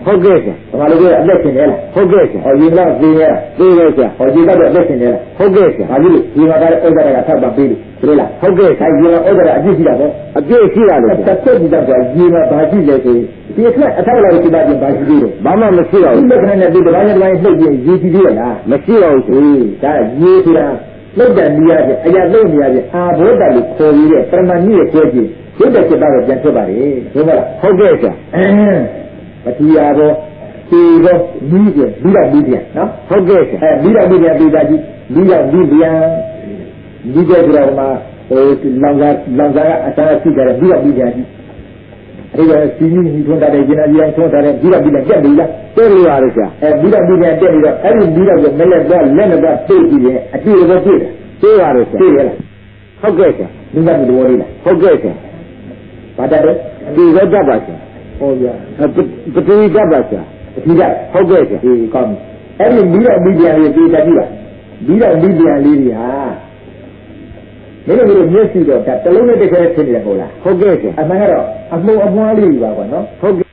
ဟုတ်ကဲ့ဆရာဘာလို့လဲအသက်ရှင်နေလားဟုတ်ကဲ့ဆရာဟောဒီလောက်သိနေလားသိတယ်ဆရာဟောဒီတော့အသက်ရှင်နေလားဟုတ်ကဲ့ဆရာဘာလို့ဒီမှာကလည်းဥဒ္ဒရာကထပ်ပါပေးလို့သိလားဟုတ်ကဲ့ဆရာအဲဒီမှာဥဒ္ဒရာအပြည့်ရှိတာပေါ့အပြည့်ရှိတာလေဆရာသက်သက်ကြည့်တော့ဒီမှာဘာရှိလဲဆိုဒီအခက်အထောက်လာရှိတာပြင်ဘာရှိသေးတယ်ဘာမှမရှိတော့ဒီဘူးလက္ခဏာနဲ့ဒီတစ်ပိုင်းတစ်ပိုင်းနှုတ်ပြီးရေးကြည့်သေးရလားမရှိတော့ဘူးဆရာဒါရေးဆိုတာနှုတ်တဲ့နေရာချင်းအရာနှုတ်နေရာချင်းအာဘောဓာလို့ခေါ်ပြီးတဲ့ပရမဏိရဲ့ကျဲကြည့်ရုပ်တဲ့စိတ်သားကိုပြန်ထွက်ပါလေဟုတ်မလားဟုတ်ကဲ့ဆရာပတိယာဘောဒီဘောမိပြန်ပြီးတော့ပြီးပြန်နော်ဟုတ်ကဲ့ဆရာပြီးတော့ပြီးပြန်ပြီးသားကြီးပြီးတော့ပြီးပြန်ဒီကျဲကြတော့မှဟိုလောင်စားကအစားရှိကြတယ်ပြီးတော့ပြီးပြန်ကြီးအဲ့ဒါစီကြီးညီထွန်းတဲ့ကျင်နာကြီးအောင်ထွန်းတဲ့ပြီးတော့ပြီးပြန်တက်ပြီလားသိလို့ရတယ်ဆရာပြီးတော့ပြီးပြန်တက်ပြီးတော့အဲ့ဒီပြီးတော့မလက်တော့လက်နဲ့တော့ပြေးကြည့်ရင်အတိအကျပြေးတယ်သိရတယ်ဆရာပြေးရလားဟုတ်ကဲ့ဆရာဒီကနေ့တော်လေးလားဟုတ်ကဲ့ဆရာဘာတတ်တယ်ဒီရောတတ်ပါဆရာဟောပြပတိတတ်ပါဆရာအထီးကဟုတ်ကဲ့ဆရာဒီကောင်းအဲ့ဒီပြီးတော့ပြီးပြန်လေးပြေးတတ်ပြီလားပြီးတော့ပြီးပြန်လေးတွေဟာမင်းတို့မျက်စိတော့ဒါတလုံးနဲ့တစ်ခဲဖြစ်နေတယ်ဟုတ်လားဟုတ်ကဲ့ဆရာအမှန်ကတော့အမှုံအမွှားလေးတွေပါကွာနော်ဟုတ်ကဲ့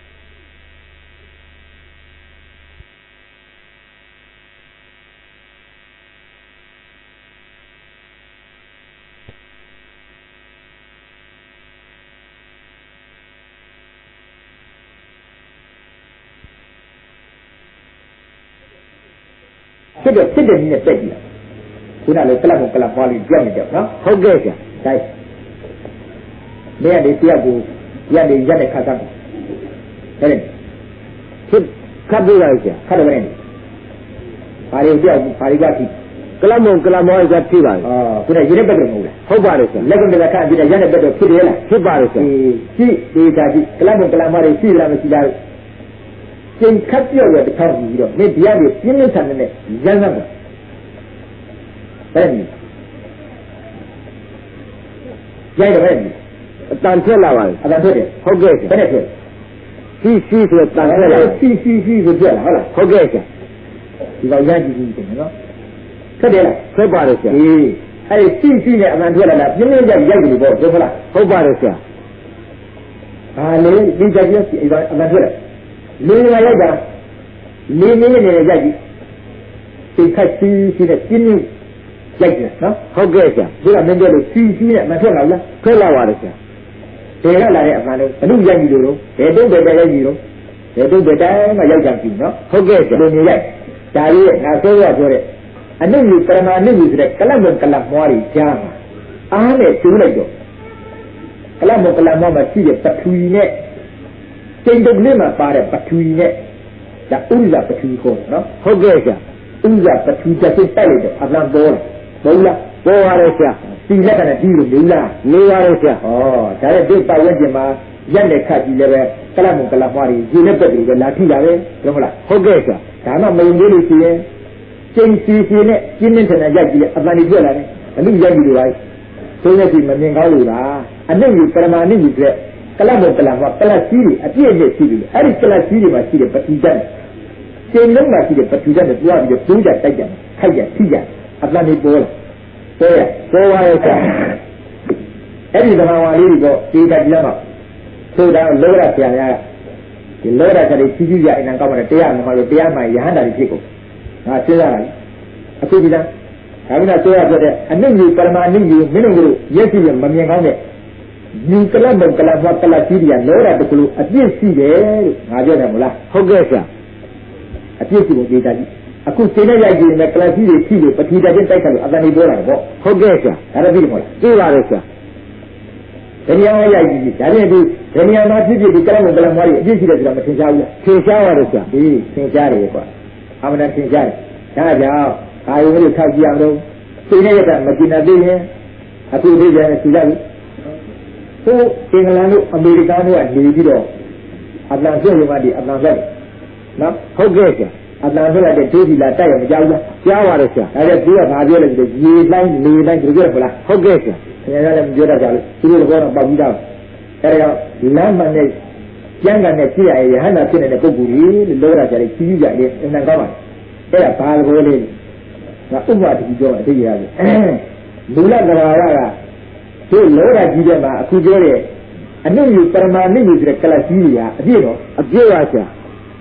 ဖြစ်တဲ့နည်းနဲ့တက်ကြည့်ခုနလေကလပ်ကလပ်ပွားလေးပြောင်းနေကြနော်ဟုတ်ကဲ့ဆရာတိုင်းမင်းကဒီတယောက်ကိုရက်တဲ့ခါစားတယ်အဲ့ဒါဖြစ်ခတ်ပြလိုက်ဆရာခါတော့နေဘာတွေတယောက်ဘာတွေကကြည့်ကလမောကလမောကဖြစ်ပါလေခုနရင်းတဲ့ဘက်ကတော့မဟုတ်လားဟုတ်ပါတယ်ဆရာလက်ကတည်းကခါကြည့်တဲ့ရက်တဲ့ဘက်တော့ဖြစ်တယ်လားဖြစ်ပါတယ်ဆရာကြည့်ဒီသာကြည့်ကလပ်ကလပ်မတွေရှိလားမရှိလားကျင်ခတ်ပြော့ရတဲ့ခါကြည့်ပြီးတော့မင်းတရားတွေပြင်းပြထန်တဲ့ရမ်းမ်းပါဘယ်နည်းရိုက်တယ်ဘယ်နည်းအတန်ထက်လာပါလေအတန်ထွက်တယ်ဟုတ်ကဲ့ဆရာဘယ်နဲ့ထွက်စီဆိုတန်ထက်လာစီကိုပြက်လာဟုတ်လားဟုတ်ကဲ့ဆရာဒီကောင်ရကြည့်ကြည့်တယ်နော်ထွက်တယ်လားဆက်ပါတယ်ဆရာအေးအဲ့ဒီစီနဲ့အတန်ထွက်လာတာပြင်းပြရိုက်တယ်ပေါ့ဟုတ်လားဟုတ်ပါတယ်ဆရာဟာလေဒီကြည့်စီအတန်ထွက်လာလေးနေရိုက်တာလေးနေနေရိုက်ကြည့်စိတ်ခတ်စီနဲ့ပြင်းရိုက်တယ်နော်ဟုတ်ကဲ့ဆရာဒီကမင်းတို့လို့စီနဲ့အတန်ထွက်လာလားထွက်လာပါတယ်ဆရာဘယ်ကလာတဲ့အမှန်လို့ဘယ်လိုရိုက်ကြည့်လို့ဘယ်တုံးဘယ်တိုင်ရိုက်ကြည့်လို့ဘယ်တုံးဘယ်တိုင်မှရိုက်ကြပြီနော်ဟုတ်ကဲ့ဆရာဒီလိုရိုက်ဒါကြီးငါဆိုရပြောတဲ့အနုယူပရမအနုယူဆိုတဲ့ကလပ်မကလပ်မွားတွေကြားမှာအားနဲ့ကျိုးလိုက်တော့ကလပ်မကလပ်မွားမှာရှိတဲ့ပထဝီနဲ့စိတ်တုပ်လေးမှာပါတဲ့ပထဝီနဲ့ဒါဥစ္စာပထဝီကိုနော်ဟုတ်ကဲ့ဆရာဥစ္စာပထဝီတစ်စိတ်တိုက်လိုက်တော့အလံပေါ်လာဟုတ်လားပေါ်ပါတယ်ဆရာဒီလက်ကနဲ့ဒီလိုလေးလားနေပါတယ်ဆရာဩဒါရဲ့ဒီပတ်ဝန်းကျင်မှာရက်နဲ့ခတ်ကြည့်လည်းပဲကလပ်မကလပ်မွားတွေရေနဲ့ပတ်ပြီးပဲလာထိလာပဲဟုတ်လားဟုတ်ကဲ့ဆရာဒါမှမယုံသေးလို့ရှိရင်ကျင်းစီနဲ့ကျင်းနေတဲ့ရိုက်ကြည့်အမှန်ကြီးပြလာတယ်အမှုရိုက်ကြည့်လို့ပါသုံးရက်စီမမြင်ကောင်းလို့လားအနုယူပရမဏိယူတဲ့ကလပ်မကလပ်မကလပ်စီးတွေအပြည့်အပြည့်ရှိတယ်အဲ့ဒီကလပ်စီးတွေမှာရှိတဲ့ပတိတတ်ကျင်းလုံးမှာရှိတဲ့ပတိတတ်နဲ့တွားပြီးတော့တိုးကြတိုက်ကြခိုက်ကြထိကြအမှန်ကြီးပေါ်လာပေါ်ပါရဲ့ဆရာအဲ့ဒီသမာဝါလေးတွေကဒီကကြည့်တော့ဆိုတာလောရဆရာများဒီလောရဆရာကြီးကြီးကြအနံကောင်းတယ်တရားမှာလို့တရားမှယဟန္တာကြီးဖြစ်ကုန်ငါစဉ်းစားတာအခုဒီလားဒါကဆိုရဆိုတဲ့အနုယူပရမအနုယူမင်းတို့ရက်စီမမြင်ကောင်းတဲ့ယူကလတ်မကလတ်ဘကလတ်ကြီးတွေကလောရတကူအပြည့်ရှိတယ်လို့ငါပြောတယ်မလားဟုတ်ကဲ့ဆရာအပြည့်ရှိကိုဒေတာကြီးအခုစိတ်နဲ့ရိုက်ကြည့်ရင်ကလတ်ကြီးတွေရှိလို့ပတိတာချင်းတိုက်ခတ်လို့အတန်ကြီးပေါ်လာတယ်ပေါ့ဟုတ်ကဲ့ဆရာဒါတော့ပြီးတယ်မဟုတ်လားသိပါတယ်ဆရာဒဏ္ဍာရိုက်ကြည့်ဒါနဲ့ဒီဒဏ္ဍာမှာဖြစ်ဖြစ်ဒီကလတ်မကလတ်မွားတွေအပြည့်ရှိတယ်ဆိုတာမထင်ရှားဘူးလားထင်ရှားပါတယ်ဆရာဒီသင်ကြားတယ်ကွာအမှန်တန်သင်ကြားတယ်ဒါကြောင့်အာယုံလေးထောက်ကြည့်အောင်လို့စိတ်နဲ့ရတာမကျင်သေးရင်အခုဒီကျန်စီလိုက်ဟိုအင်္ဂလန်တို့အမေရိကန်တို့ကနေပြီးတော့အတ္တလန်ဆွေးရုံကဒီအတ္တလန်ဆက်နော်ဟုတ်ကဲ့ဆရာအတ္တလန်ဆက်လိုက်တဲ့ဒိဋ္ဌိလာတိုက်ရမကြောက်ဘူးကြားပါတယ်ဆရာလားဒါကြည့်ကဘာပြောလဲဆိုတော့ရေတိုင်းလေတိုင်းကြည့်ရမလားဟုတ်ကဲ့ဆရာခင်ဗျားလည်းမပြောတတ်ကြလို့သူတို့ကတော့ပေါက်ပြီးသားအဲဒါကြောင့်လမ်းမှန်နဲ့ကျမ်းဂန်နဲ့ကြည့်ရရင်ယဟန္တာဖြစ်နေတဲ့ပုဂ္ဂိုလ်ကြီးလို့လောကကြတယ်ကြီးကြတယ်အမှန်ကောင်းပါအဲ့ဒါဘာလို့လဲငါဥပမာတခုပြောအသိရတယ်မူလကဘာရကတို့လောကကြီးတဲ့မှာအခုပြောတဲ့အနုယူပရမဏိယူဆိုတဲ့ကလပ်ကြီးတွေကအပြည့်တော့အပြည့်ပါဆရာ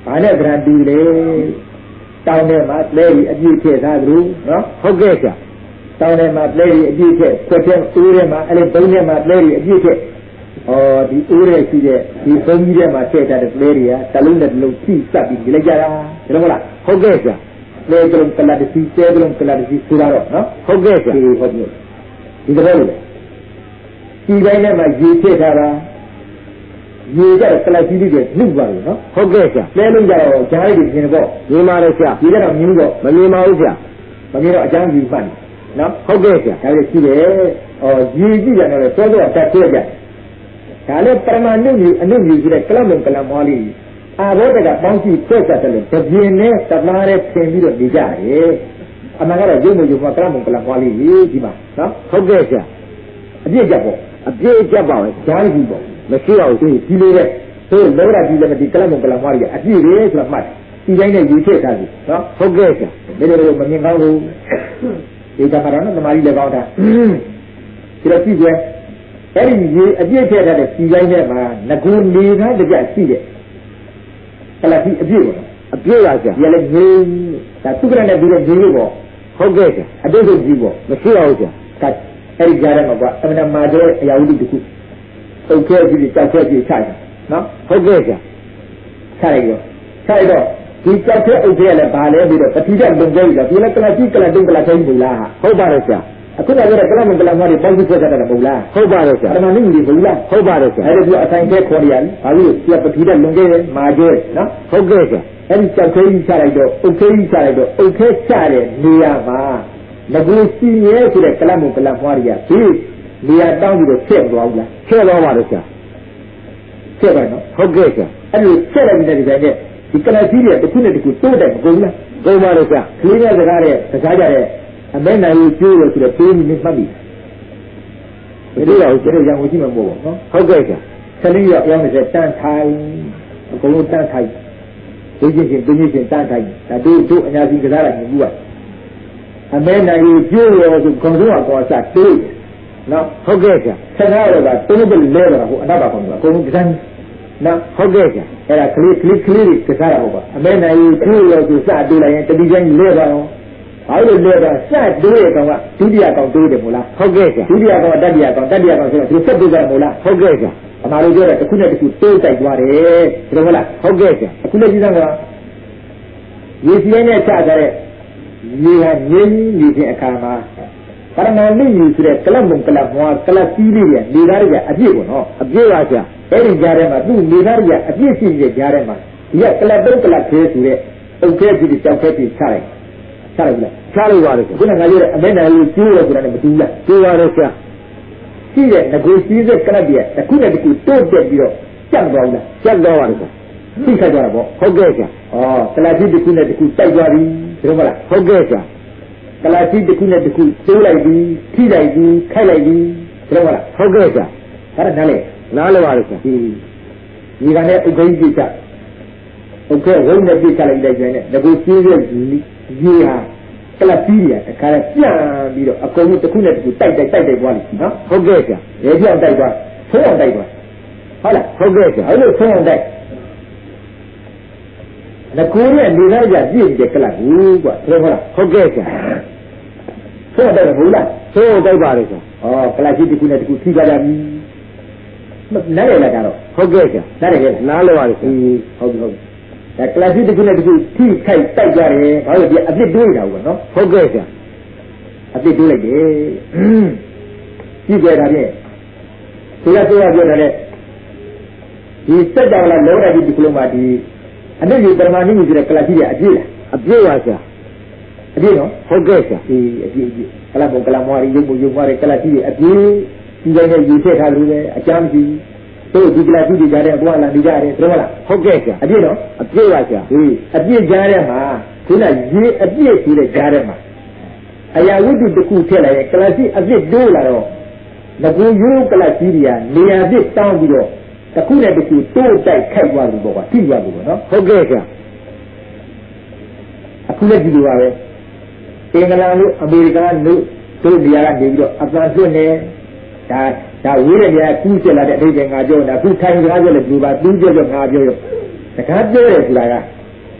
ဘာနဲ့ကြံတူလေတောင်းထဲမှာလဲပြီးအပြည့်ထည့်ထားသလိုနော်ဟုတ်ကဲ့ဗျာတောင်းထဲမှာလဲပြီးအပြည့်ထည့်ခွက်ထဲဦးထဲမှာအဲ့ဒီဘုံထဲမှာလဲပြီးအပြည့်ထည့်ဒီဦးထဲရှိတဲ့ဒီဘုံကြီးထဲမှာထည့်ထားတဲ့လဲတွေကတလုံးနဲ့တလုံးဖြိစပ်ပြီးကြလိုက်ကြတာဒါတော့မလားဟုတ်ကဲ့ဗျာလဲကလုံးကလတ်စီကျဲကလုံးကလတ်စီဆိုတာတော့နော်ဟုတ်ကဲ့ဗျာဟုတ်ပြီဒီတော့လေဒီတိုင်းထဲမှာရေထည့်ထားတာရေကြကလတ်စီတွေနှုတ်ပါလို့နော်ဟုတ်ကဲ့ဗျာလဲလုံးကြတော့ဂျားလေးတွေမြင်တော့မြင်ပါလေဗျာဒီကတော့မြင်တော့မမြင်ပါဘူးဗျာမမြင်တော့အချမ်းကြီးမှတ်နော်ဟုတ်ကဲ့ဗျာဒါလည်းရှိတယ်ရေကြည့်ရတယ်တော့တော့တက်ခွဲကြဒါလည်းပရမနုကြီးအနုကြီးဆိုတဲ့ကလမ္မကလမ္မောလေးအာဘောတကပေါင်းကြည့်ဆွဲဆက်တယ်လို့တပြင်းနဲ့တမားနဲ့ဆင်ပြီးတော့နေကြတယ်အမှန်ကတော့ရုပ်မရုပ်မှာကလမ္မကလမ္မောလေးဒီမှာနော်ဟုတ်ကဲ့ဗျာအပြည့်ကြပေါ့အပြည့်ကြပါပဲဂျားကြီးပေါ့မရှိအောင်ဒီလိုပဲဆိုလောရကြီးလည်းဒီကလမ္မကလမ္မောလေးအပြည့်ပဲဆိုတော့မှတ်ဒီတိုင်းနဲ့ယူထည့်ထားပြီနော်ဟုတ်ကဲ့ဗျာဒီလိုမမြင်ကောင်းဘူးဒီကမှာတော့သမားကြီးလည်းကောင်းတာဒီတော့ကြည့်ကြအဲ့ဒီရေအပြည့်ထည့်ထားတဲ့စီတိုင်းထဲမှာငကူနေသားတကြရှိတယ်ကလပ်ကြီးအပြည့်ပေါ့အပြည့်ပါဗျာဒီလည်းငင်းဒါသူကလည်းပြီးတော့ဒီလိုပေါ့ဟုတ်ကဲ့ဗျာအတိတ်ကြီးပေါ့မရှိအောင်ဗျာကအဲ့ဒီကြားထဲမှာကအမှန်မှာတဲ့အရာဝတ္ထုတစ်ခုပုတ်ခဲကြီးကြောက်ခဲကြီးချတယ်နော်ဟုတ်ကဲ့ဗျာချလိုက်တော့ဒီကြောက်ခဲအုပ်ခဲလည်းဘာလဲပြီးတော့ပတိတဲ့လုံသေးတယ်ဒီလည်းကလပ်ကြီးကလပ်တုံးကလပ်ချင်းဘူးလားဟုတ်ပါတယ်ဗျာအခုနကပြောတဲ့ကလမ္မကလမ္မတွေပေါင်းစုဖွဲ့ကြတာမဟုတ်လားဟုတ်ပါတယ်ဆရာပရမဏုတွေဘုရားဟုတ်ပါတယ်ဆရာအဲ့ဒါကအဆိုင်ခဲခေါ်ရတယ်ဘာလို့ပြပတိတဲ့လုံခဲ့တယ်မာကျဲနော်ဟုတ်ကဲ့ဆရာအဲ့ဒီကြောက်သေးကြီးချလိုက်တော့အုတ်သေးကြီးချလိုက်တော့အုတ်သေးချတဲ့နေရာမှာငကူစီရဲဆိုတဲ့ကလမ္မကလမ္မတွေကဒီနေရာတောင်းပြီးတော့ဆက်သွားဘူးလားဆက်သွားပါတယ်ဆရာဆက်ပါနော်ဟုတ်ကဲ့ဆရာအဲ့ဒီဆက်လိုက်တဲ့ဒီပိုင်းနဲ့ဒီကလပ်ကြီးတွေတစ်ခုနဲ့တစ်ခုတိုးတယ်မကုန်ဘူးလားကုန်ပါတယ်ဆရာခလေးတဲ့စကားတဲ့စကားကြတဲ့အမဲနိုင်ကိုကျိုးလို့ဆိုတော့ပေးနေမှတ်ပြီဒီလိုကျတော့ရံကိုကြည့်မှာမဟုတ်ဘူးနော်ဟုတ်ကဲ့ဆရာဆက်လေးရောက်နေစေတန်းထိုင်အကုန်လုံးတန်းထိုင်ဒီချင်းချင်းတန်းထိုင်ဒါတို့အများကြီးကစားတာမြင်ဘူးကအမဲနိုင်ကိုကျိုးလို့ဆိုခေါင်းဆုံးကပေါ်စားတွေးနော်ဟုတ်ကဲ့ဆရာဆက်သားတော့ကတုံးပလဲတော့ဟိုအနောက်ပါကောင်ကအကုန်လုံးကစားနော်ဟုတ်ကဲ့ဆရာအဲ့ဒါကလေးကစားတာဟုတ်ပါအမဲနိုင်ကိုကျိုးလို့ဆိုစတွေးလိုက်ရင်တတိယကြီးလဲပါတော့ဘာလို့လဲတော့စတိုးရကောင်ကဒုတိယကောင်တိုးတယ်မို့လားဟုတ်ကဲ့ဆရာဒုတိယကောင်တတိယကောင်ဆိုတော့ဒီဆက်တိုးကြတယ်မို့လားဟုတ်ကဲ့ဆရာအမှားလို့ပြောတယ်တစ်ခုနဲ့တစ်ခုတိုးတိုက်သွားတယ်ဒီလိုမလားဟုတ်ကဲ့ဆရာအခုလည်းကြည့်စမ်းပါရေစီးနဲ့ချကြတဲ့ရေဟာငင်းနေခြင်းအခါမှာပရမဏုယူဆိုတဲ့ကလပ်မုံကလပ်မွားကလပ်စီးလေးတွေနေသားတွေကအပြည့်ပေါ့နော်အပြည့်ပါဆရာအဲ့ဒီကြားထဲမှာသူ့နေသားတွေကအပြည့်ရှိနေတဲ့ကြားထဲမှာဒီကကလပ်တုံးကလပ်သေးဆိုတဲ့အုတ်ခဲကြီးကြောက်ခဲကြီးချလိုက်ချလိုက်လားချလိုက်ပါလေခုနကပြောတဲ့အမဲနိုင်ကိုကျိုးရဆိုတာနဲ့မတူဘူးလားကျိုးပါလေဆရာရှိတဲ့ငကိုစီးတဲ့ကလပ်တွေတစ်ခုနဲ့တစ်ခုတိုးတက်ပြီးတော့ကျက်သွားဘူးလားကျက်သွားပါလေဆရာသိခါကြတာပေါ့ဟုတ်ကဲ့ဆရာကလပ်ကြီးတစ်ခုနဲ့တစ်ခုတိုက်သွားပြီဒီလိုမလားဟုတ်ကဲ့ဆရာကလပ်ကြီးတစ်ခုနဲ့တစ်ခုတိုးလိုက်ပြီးထိလိုက်ပြီးခိုက်လိုက်ပြီးဒီလိုမလားဟုတ်ကဲ့ဆရာဒါကနားလေပါလေဆရာဒီကနေ့ဥက္ကိဋ္ဌိချဥက္ကဝိနဲ့ပြစ်ချလိုက်တဲ့ကျန်နဲ့ငကိုစီးတဲ့ရေဟာကလပ်ကြီးရတခါလဲပြန်ပြီးတော့အကုန်လုံးတစ်ခုနဲ့တစ်ခုတိုက်သွားလိမ့်နော်ဟုတ်ကဲ့ဆရာရေပြောင်းတိုက်သွားဆုံးအောင်တိုက်သွားဟုတ်လားဟုတ်ကဲ့ဆရာအဲ့လိုဆုံးအောင်တိုက်ငကိုနဲ့နေသားကြပြည့်တဲ့ကလပ်ဘူးကွာဟုတ်လားဟုတ်ကဲ့ဆရာဆုံးအောင်တိုက်ဘူးလားဆုံးအောင်တိုက်ပါလေဆရာကလပ်ကြီးတစ်ခုနဲ့တစ်ခုထိကြကြပြီနားရလာကြတော့ဟုတ်ကဲ့ဆရာနားရခဲ့နားလို့ပါလေဆရာဟုတ်ဒါကလပ်ကြီးတစ်ခုနဲ့တစ်ခုထိခိုက်တိုက်ကြတယ်ဘာလို့ဒီအပြစ်တွေးတာဟုတ်နော်ဟုတ်ကဲ့ဆရာအပြစ်တွေးလိုက်တယ်ကြည့်ကြတာဖြင့်ဒီကပြောတာလေဒီစက်တော်လာလောရကြီးဒီကလုံးမှာဒီအနုယူပရမဏုဆိုတဲ့ကလပ်ကြီးကအပြည့်လားအပြည့်ပါဆရာအပြည့်နော်ဟုတ်ကဲ့ဆရာဒီအပြည့်ကလပ်ဘုံကလပ်မွားရီရုပ်မွားရီကလပ်ကြီးအပြည့်ဒီတိုင်းနဲ့ယူထည့်ထားလို့ပဲအကြမ်းကြီးတို့ဒီကလပ်ကြီးကြားတဲ့ဘုရားလာနေကြတယ်သိမလားဟုတ်ကဲ့ဆရာအပြည့်နော်အပြည့်ပါဆရာဒီအပြည့်ကြားထဲမှာခုနရေအပြည့်ဆိုတဲ့ကြားထဲမှာအရာဝတ္ထုတစ်ခုထည့်လိုက်ရင်ကလပ်ကြီးအပြည့်တိုးလာတော့ငကူရိုးကလပ်ကြီးတွေကနေရာပြည့်တောင်းပြီးတော့တစ်ခုနဲ့တစ်ခုတိုးတိုက်ခိုက်သွားလို့ပေါ့ကွာထိသွားလို့ပေါ့နော်ဟုတ်ကဲ့ဆရာအခုလည်းဒီလိုပါပဲအင်္ဂလန်လို့အမေရိကန်လို့တို့နေရာကနေပြီးတော့အပန်သွင်းနေဒါဝေးတဲ့နေရာကူးချက်လာတဲ့အဓိပ္ပာယ်ငါပြောနေတာအခုထိုင်စကားပြောလဲဒီပါသူးပြောငါပြောရောစကားပြောတယ်ဆိုတာက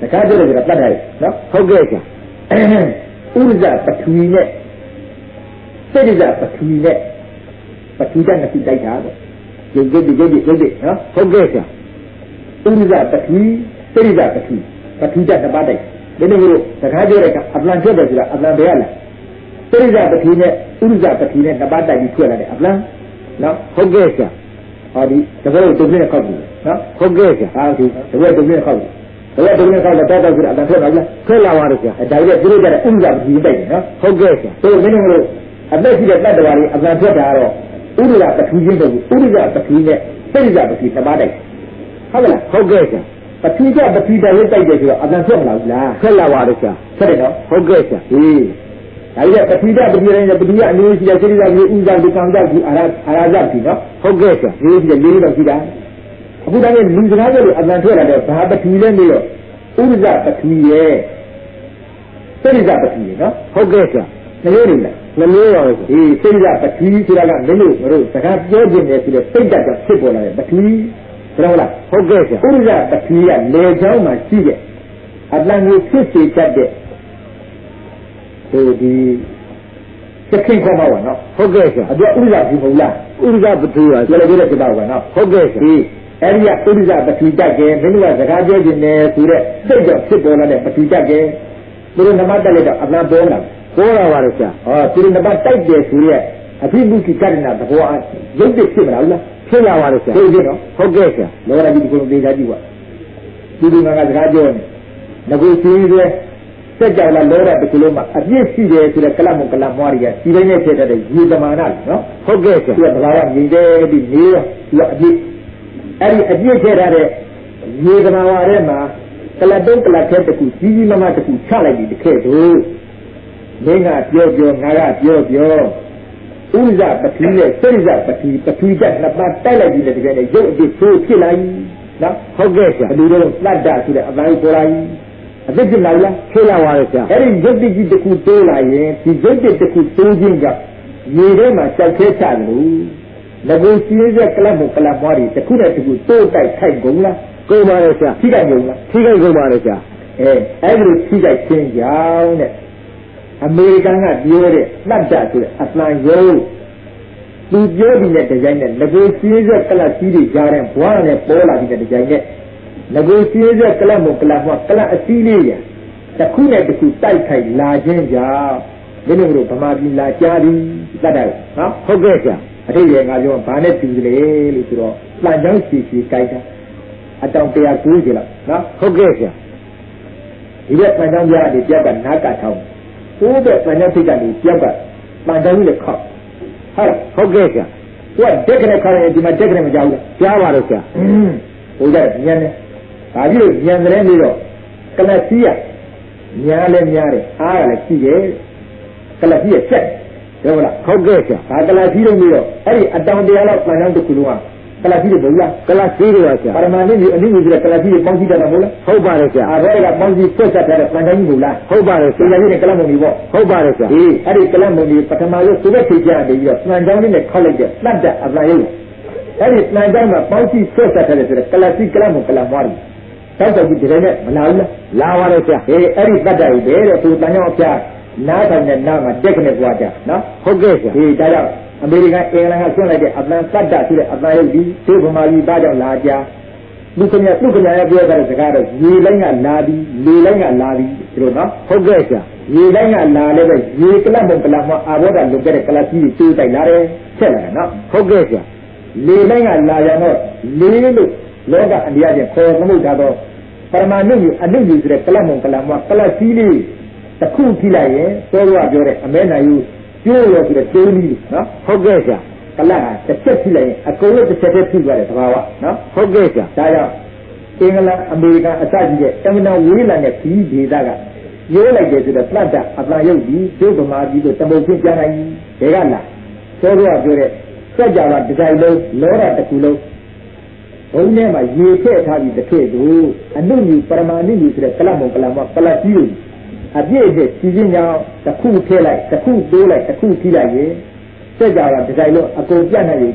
ကားပြောတယ်ဆိုတာတတ်တယ်နော်ဟုတ်ကဲ့ဗျာဥရဇပထဝီနဲ့စိတ်ရဇပထဝီနဲ့ပထဝီဓာတ်နှစ်ခုတိုက်တာပေါ့ရုပ်တိနော်ဟုတ်ကဲ့ဗျာဥရဇပထဝီစိတ်ရဇပထဝီဓာတ်နှစ်ပါးတိုက်ဒီလိုမျိုးစကားပြောတဲ့ကအပလန်ထွက်တယ်ဆိုတာအပလန်ပဲရလားစိတ်ရဇပထဝီနဲ့ဥရဇပထဝီနဲ့နှစ်ပါးတိုက်ပြီးထွက်လာတဲ့အပလန်နော်ဟုတ်ကဲ့ဗျာဟောဒီတကယ်လို့တုံးနဲ့ခောက်ပြီနော်ဟုတ်ကဲ့ဗျာဟာဒီတကယ်တုံးနဲ့ခောက်ပြီတကယ်တုံးနဲ့ခောက်တော့တော့ဆိုအပလန်ထွက်လာလားထွက်လာပါတယ်ဗျာဒါကြီးကသူတို့ကြတဲ့ဥရဇပထဝီတိုက်တယ်နော်ဟုတ်ကဲ့ဗျာဆိုမင်းတို့အသက်ရှိတဲ့တတ္တဝါတွေအပလန်ထွက်တာတော့ဥရဇပထဝီချင်းတို့ဥရဇပထဝီနဲ့စိတ်ရဇပထဝီနှစ်ပါးတိုက်ဟုတ်လားဟုတ်ကဲ့ဗျာပထဝီကပထဝီတိုက်တိုက်တယ်ဆိုတော့အပလန်ထွက်မလာဘူးလားထွက်လာပါတယ်ဗျာထွက်တယ်နော်ဟုတ်ကဲ့ဗျာဟေးဒါကြီးကပထဝီကပထဝီတိုင်းပထဝီကအနည်းရှိတဲ့စိတ်ရဇပထဝီဥရဇဒီကံဇဒီအာရဇဒီနော်ဟုတ်ကဲ့ဗျာဒီရှိတဲ့လေးတော့ရှိတာအခုတိုင်းလူစကားပြောလို့အပလန်ထွက်လာတော့ဘာပထဝီလဲနေတော့ဥရဇပထဝီရဲ့စိတ်ရဇပထဝီနော်ဟုတ်ကဲ့ဗျာနှမျိုးနေလားနှမျိုးပါပဲဒီစိတ်ရပထဝီဆိုတာကမင်းတို့တို့စကားပြောခြင်းနဲ့ဆိုတဲ့စိတ်ဓာတ်ကြောင့်ဖြစ်ပေါ်လာတဲ့ပထဝီဟုတ်လားဟုတ်ကဲ့ဗျာဥရဇပထဝီကလေချောင်းမှာရှိတဲ့အတန်ကိုဖြစ်စေတတ်တဲ့ဟိုဒီသခင်ခေါ်ပါနော်ဟုတ်ကဲ့ဗျာအပြဥရဇဒီမဟုတ်လားဥရဇပထဝီကလည်းပြောတဲ့ပြပါဦးနော်ဟုတ်ကဲ့ဗျာဒီအဲ့ဒီကဥရဇပထဝီတတ်ကဲမင်းတို့ကစကားပြောခြင်းနဲ့ဆိုတဲ့စိတ်ကြောင့်ဖြစ်ပေါ်လာတဲ့ပထဝီတတ်ကဲသူတို့နမတက်လိုက်တော့အတန်ပေါ်လာပေါ်လာပါလို့ဗျာဟောသူတို့နှစ်ပါးတိုက်တယ်ဆိုရက်အဖိမှုကိကရဏသဘောအားရုပ်တည်ဖြစ်မလားလားဖြစ်လာပါလို့ဗျာဟုတ်ကဲ့နော်ဟုတ်ကဲ့ဗျာလောကကြီးဒီကုလုံးဒေသကြီးကဒီဒီမှာကစကားပြောနေငကိုရှိသေးတယ်စက်ကြောင်လာလောကတစ်ခုလုံးမှာအပြည့်ရှိတယ်ဆိုတဲ့ကလမုံကလမွားတွေကဒီတိုင်းနဲ့ဖြစ်တဲ့ရေသမာနနော်ဟုတ်ကဲ့ဗျာသူကဘာကမြင်တယ်ပြီးနေရောသူကအပြည့်အဲ့ဒီအပြည့်ထည့်ထားတဲ့ရေသမာဝါထဲမှာကလတုံးကလခဲတစ်ခုကြီးကြီးမားမားတစ်ခုချလိုက်ပြီးတစ်ခဲတို့မင်းကပြောငါကပြောဥဇပတိရဲ့စိတ်ဇပတိပတိကနှစ်ပါးတိုက်လိုက်ပြီးတဲ့တကယ်နဲ့ရုပ်အဖြစ်ဆိုးဖြစ်လာပြီနော်ဟုတ်ကဲ့ဗျာဘယ်လိုလဲသတ္တဆိုတဲ့အပိုင်းပေါ်လာပြီအဖြစ်ဖြစ်လာလားဖြစ်လာပါရဲ့ဗျာအဲ့ဒီရုပ်တကြီးတစ်ခုတိုးလာရင်ဒီရုပ်တစ်ခုတိုးခြင်းကမြေထဲမှာကြောက်ခဲချတယ်လို့ငကိုစီးရဲ့ကလပ်မကလပ်မွားတွေတစ်ခုနဲ့တစ်ခုတိုးတိုက်ထိုက်ကုန်လားကုန်ပါရဲ့ဗျာထိခိုက်ကုန်လားထိခိုက်ကုန်ပါရဲ့ဗျာအဲ့ဒီလိုထိခိုက်ခြင်းကြောင့်တဲ့အမေရိကန်ကပြောတဲ့လှတ်တာဆိုတဲ့အပန်ရုပ်သူပြောပြီးတဲ့ဒီဇိုင်းနဲ့ငကိုစီးရဲ့ကလပ်ကြီးတွေကြားတဲ့ဘွားနဲ့ပေါ်လာပြီးတဲ့ဒီဇိုင်းနဲ့ငကိုစီးရဲ့ကလပ်မကလပ်မွားကလပ်အစည်းလေးရတစ်ခုနဲ့တစ်ခုတိုက်ခိုက်လာခြင်းကြောင့်ဒီလိုမျိုးဗမာပြည်လာကြားပြီးတတ်တယ်နော်ဟုတ်ကဲ့ဗျာအထိတ်ရငါပြောဘာနဲ့တူတယ်လို့ဆိုတော့လှန်ချောင်းစီစီကြိုက်တာအတောင်190လောက်နော်ဟုတ်ကဲ့ဗျာဒီတဲ့လှန်ချောင်းကြားတွေပြောက်ကနားကထောင်းကိုယ့်တဲ့လှန်ချောင်းစိတ်ကနေပြောက်ကလှန်ချောင်းကြီးလည်းခောက်ဟုတ်ကဲ့ဗျာသူကတက်ကနေခါရင်ဒီမှာတက်ကနေမကြောက်ဘူးကြားပါလို့ဗျာဟိုကညံနေဒါကြီးလို့ညံတယ်ပြီးတော့ကလစီရညားလည်းများတယ်အားလည်းရှိတယ်ကလစီရချက်ဟုတ်လားဟုတ်ကဲ့ဗျာဒါကလစီလို့ပြီးတော့အဲ့ဒီအတောင်တရားလောက်လှန်ချောင်းတစ်ခုလုံးကလစီတွေဘုရားကလစီတွေပါဗျာပါရမဏိအနည်းငယ်ကလစီတွေပေါင်းကြည့်တယ်မဟုတ်လားဟုတ်ပါတယ်ဗျာအဲ့ဒါကပေါင်းကြည့်ဆက်ဆက်တဲ့လှန်ချောင်းကြီးဘုလားဟုတ်ပါတယ်ဆရာကြီးနဲ့ကလမုံကြီးပေါ့ဟုတ်ပါတယ်ဗျာအဲ့ဒီကလမုံကြီးပထမဆုံးသူ့ရဲ့ဖြေကြတယ်ပြီးတော့လှန်ချောင်းလေးနဲ့ခောက်လိုက်တဲ့လှတ်တဲ့အပလာရုပ်အဲ့ဒီလှန်ချောင်းမှာပေါင်းကြည့်ဆက်ဆက်တဲ့ဆိုတဲ့ကလစီကလမုံကလမွားကြီးတောက်တော့ဒီတဲ့နဲ့မလာဘူးလားလာပါလေဗျာအဲ့ဒီတတ်တယ်ပဲတဲ့သူတန်ကြောင်အဖျားနားဆောင်တဲ့နားမှာတက်ကနေပွားကြနော်ဟုတ်ကဲ့ဗျာဒါကြောင့်အမေရိကန်အင်္ဂလန်ကဆွန့်လိုက်တဲ့အပန်တတ်တာဆိုတဲ့အပန်ရုပ်ဒီသူဗမာပြည်သားကြောင့်လာကြလူကများရဲ့ပြောတဲ့စကားတော့ရေလိုင်းကလာပြီးလေလိုင်းကလာပြီးဒီလိုနော်ဟုတ်ကဲ့ဗျာရေလိုင်းကလာလည်းပဲရေကလပ်မကလပ်မအာဘောကလုံခဲ့တဲ့ကလပ်ကြီးတွေတိုးတိုက်လာတယ်ချက်လာတယ်နော်ဟုတ်ကဲ့ဗျာလေလိုင်းကလာရတော့လေးလို့လောကအန္တရာယ်ချင်းခေါ်သမုတ်တာတော့ပရမဏုအနုယူဆိုတဲ့ကလပ်မကလပ်မကလပ်ကြီးလေးတစ်ခုကြည့်လိုက်ရင်သောရပြောတဲ့အမဲနာယူကျိုးရဆိုတဲ့ကျိုးကြီးနော်ဟုတ်ကဲ့ဗျာကလပ်ကတစ်ချက်ကြည့်လိုက်ရင်အကုန်လုံးတစ်ချက်တည်းဖြစ်သွားတယ်တဘာဝနော်ဟုတ်ကဲ့ဗျာဒါကြောင့်အင်္ဂလန်အမေရိကန်အစကြီးတဲ့တမန်ဝေးလာတဲ့ဒီဒေသကရိုးလိုက်တယ်ဆိုတော့ပြတ်တာအပန်ရုပ်ကြီးကျိုးဗမာကြီးတို့တမုတ်ချင်းပြန်နိုင်တယ်ကလားသောရပြောတဲ့စက်ကြဝဠာဒီဇိုင်းလုံးလောရတစ်ခုလုံးဘုံထဲမှာရေထည့်ထားပြီးတစ်ထည့်တို့အနုမြူပရမဏုမြူဆိုတဲ့ကလပ်မုံကလပ်မကလပ်ကြီးတို့အပြည့်အစုံစီစဉ်ကြောင်းတစ်ခုထည့်လိုက်တစ်ခုတိုးလိုက်တစ်ခုထိလိုက်ရင်စက်ကြဝဠာဒီဇိုင်းလုံးအကုန်ပြတ်နိုင်ပြီ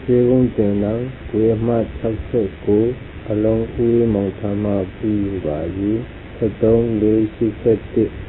ရွှေကုန်းတင်လောင်ဝေမှ69အလုံးဦးမောင်သမားပြီးပါပြီ73 481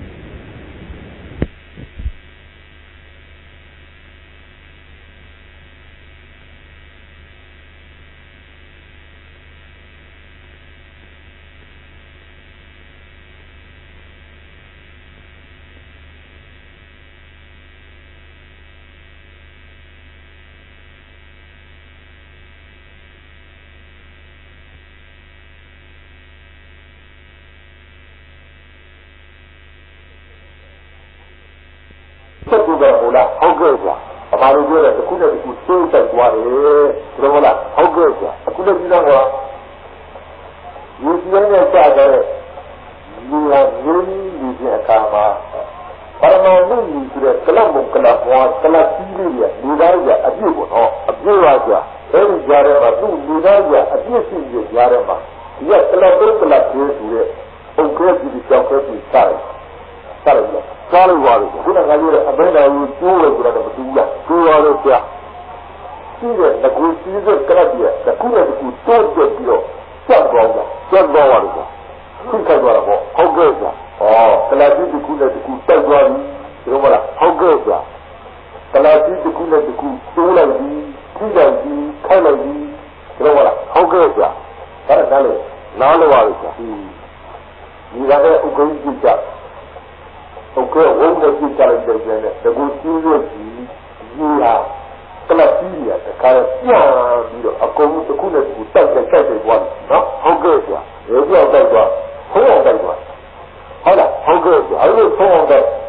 ဆက်ပြီးတော့ဟိုလားဟုတ်ကဲ့ကွာအပါလို့ပြောတယ်တစ်ခုနဲ့တစ်ခုတိုးတက်သွားတယ်ဒါဟုတ်လားဟုတ်ကဲ့ကွာအခုလည်းပြီးတော့ကွာဒီစင်းနဲ့ကြားတဲ့လူဟာလူလူရဲ့အခါမှာပရမဏုလူဆိုတဲ့ကလပ်မုံကလပ်ဘွားကလပ်ကြီးလေးတွေလူသားကြီးအပြည့်ပေါ့နော်အပြည့်ပါကွာအဲဒီကြားထဲမှာသူ့လူသားကြီးအပြည့်ရှိနေကြားထဲမှာဒီကကလပ်တုံးကလပ်ကြီးဆိုတဲ့ပုံကဲကြီးကြောက်ခဲကြီးစားတယ်စားလို့ပါလို့ခုနကပြောတဲ့အဘိဓါကိုကျိုးလို့ဆိုတာမတူဘူးလားကျိုးရလို့ကြာရှိတဲ့ငကူစီးတဲ့ကလပ်ကြီးကခုနဲ့တခုတိုးတက်ပြီးတော့ကျက်သွားတာကျက်သွားပါလို့ကြာသိခိုက်သွားတာပေါ့ဟုတ်ကဲ့ကြာကလပ်ကြီးတခုနဲ့တခုတက်သွားပြီဒီလိုမလားဟုတ်ကဲ့ကြာကလပ်ကြီးတခုနဲ့တခုတိုးလိုက်ပြီးထိလိုက်ပြီးခိုက်လိုက်ပြီးဒီလိုမလားဟုတ်ကဲ့ကြာဒါလည်းနားလို့ပါလို့ကြာဒီကနေ့ဥက္ကဋ္ဌကြီးကြာဟုတ်ကဲ့ဝုန်းတဲ့ကြည့်ကြလိုက်တဲ့ကျန်တဲ့တကူကျင်းရဲ့ကြီးကြီးဟာကလပ်ကြီးရတဲ့ခါပြန်ပြီးတော့အကုန်တစ်ခုနဲ့တစ်ခုတိုက်တယ်သွားတယ်နော်ဟုတ်ကဲ့ကြာရေပြောက်တိုက်သွားဖုံးအောင်တိုက်သွားဟုတ်လားဟုတ်ကဲ့ကြာအဲ့လိုဖုံးအောင်တိုက်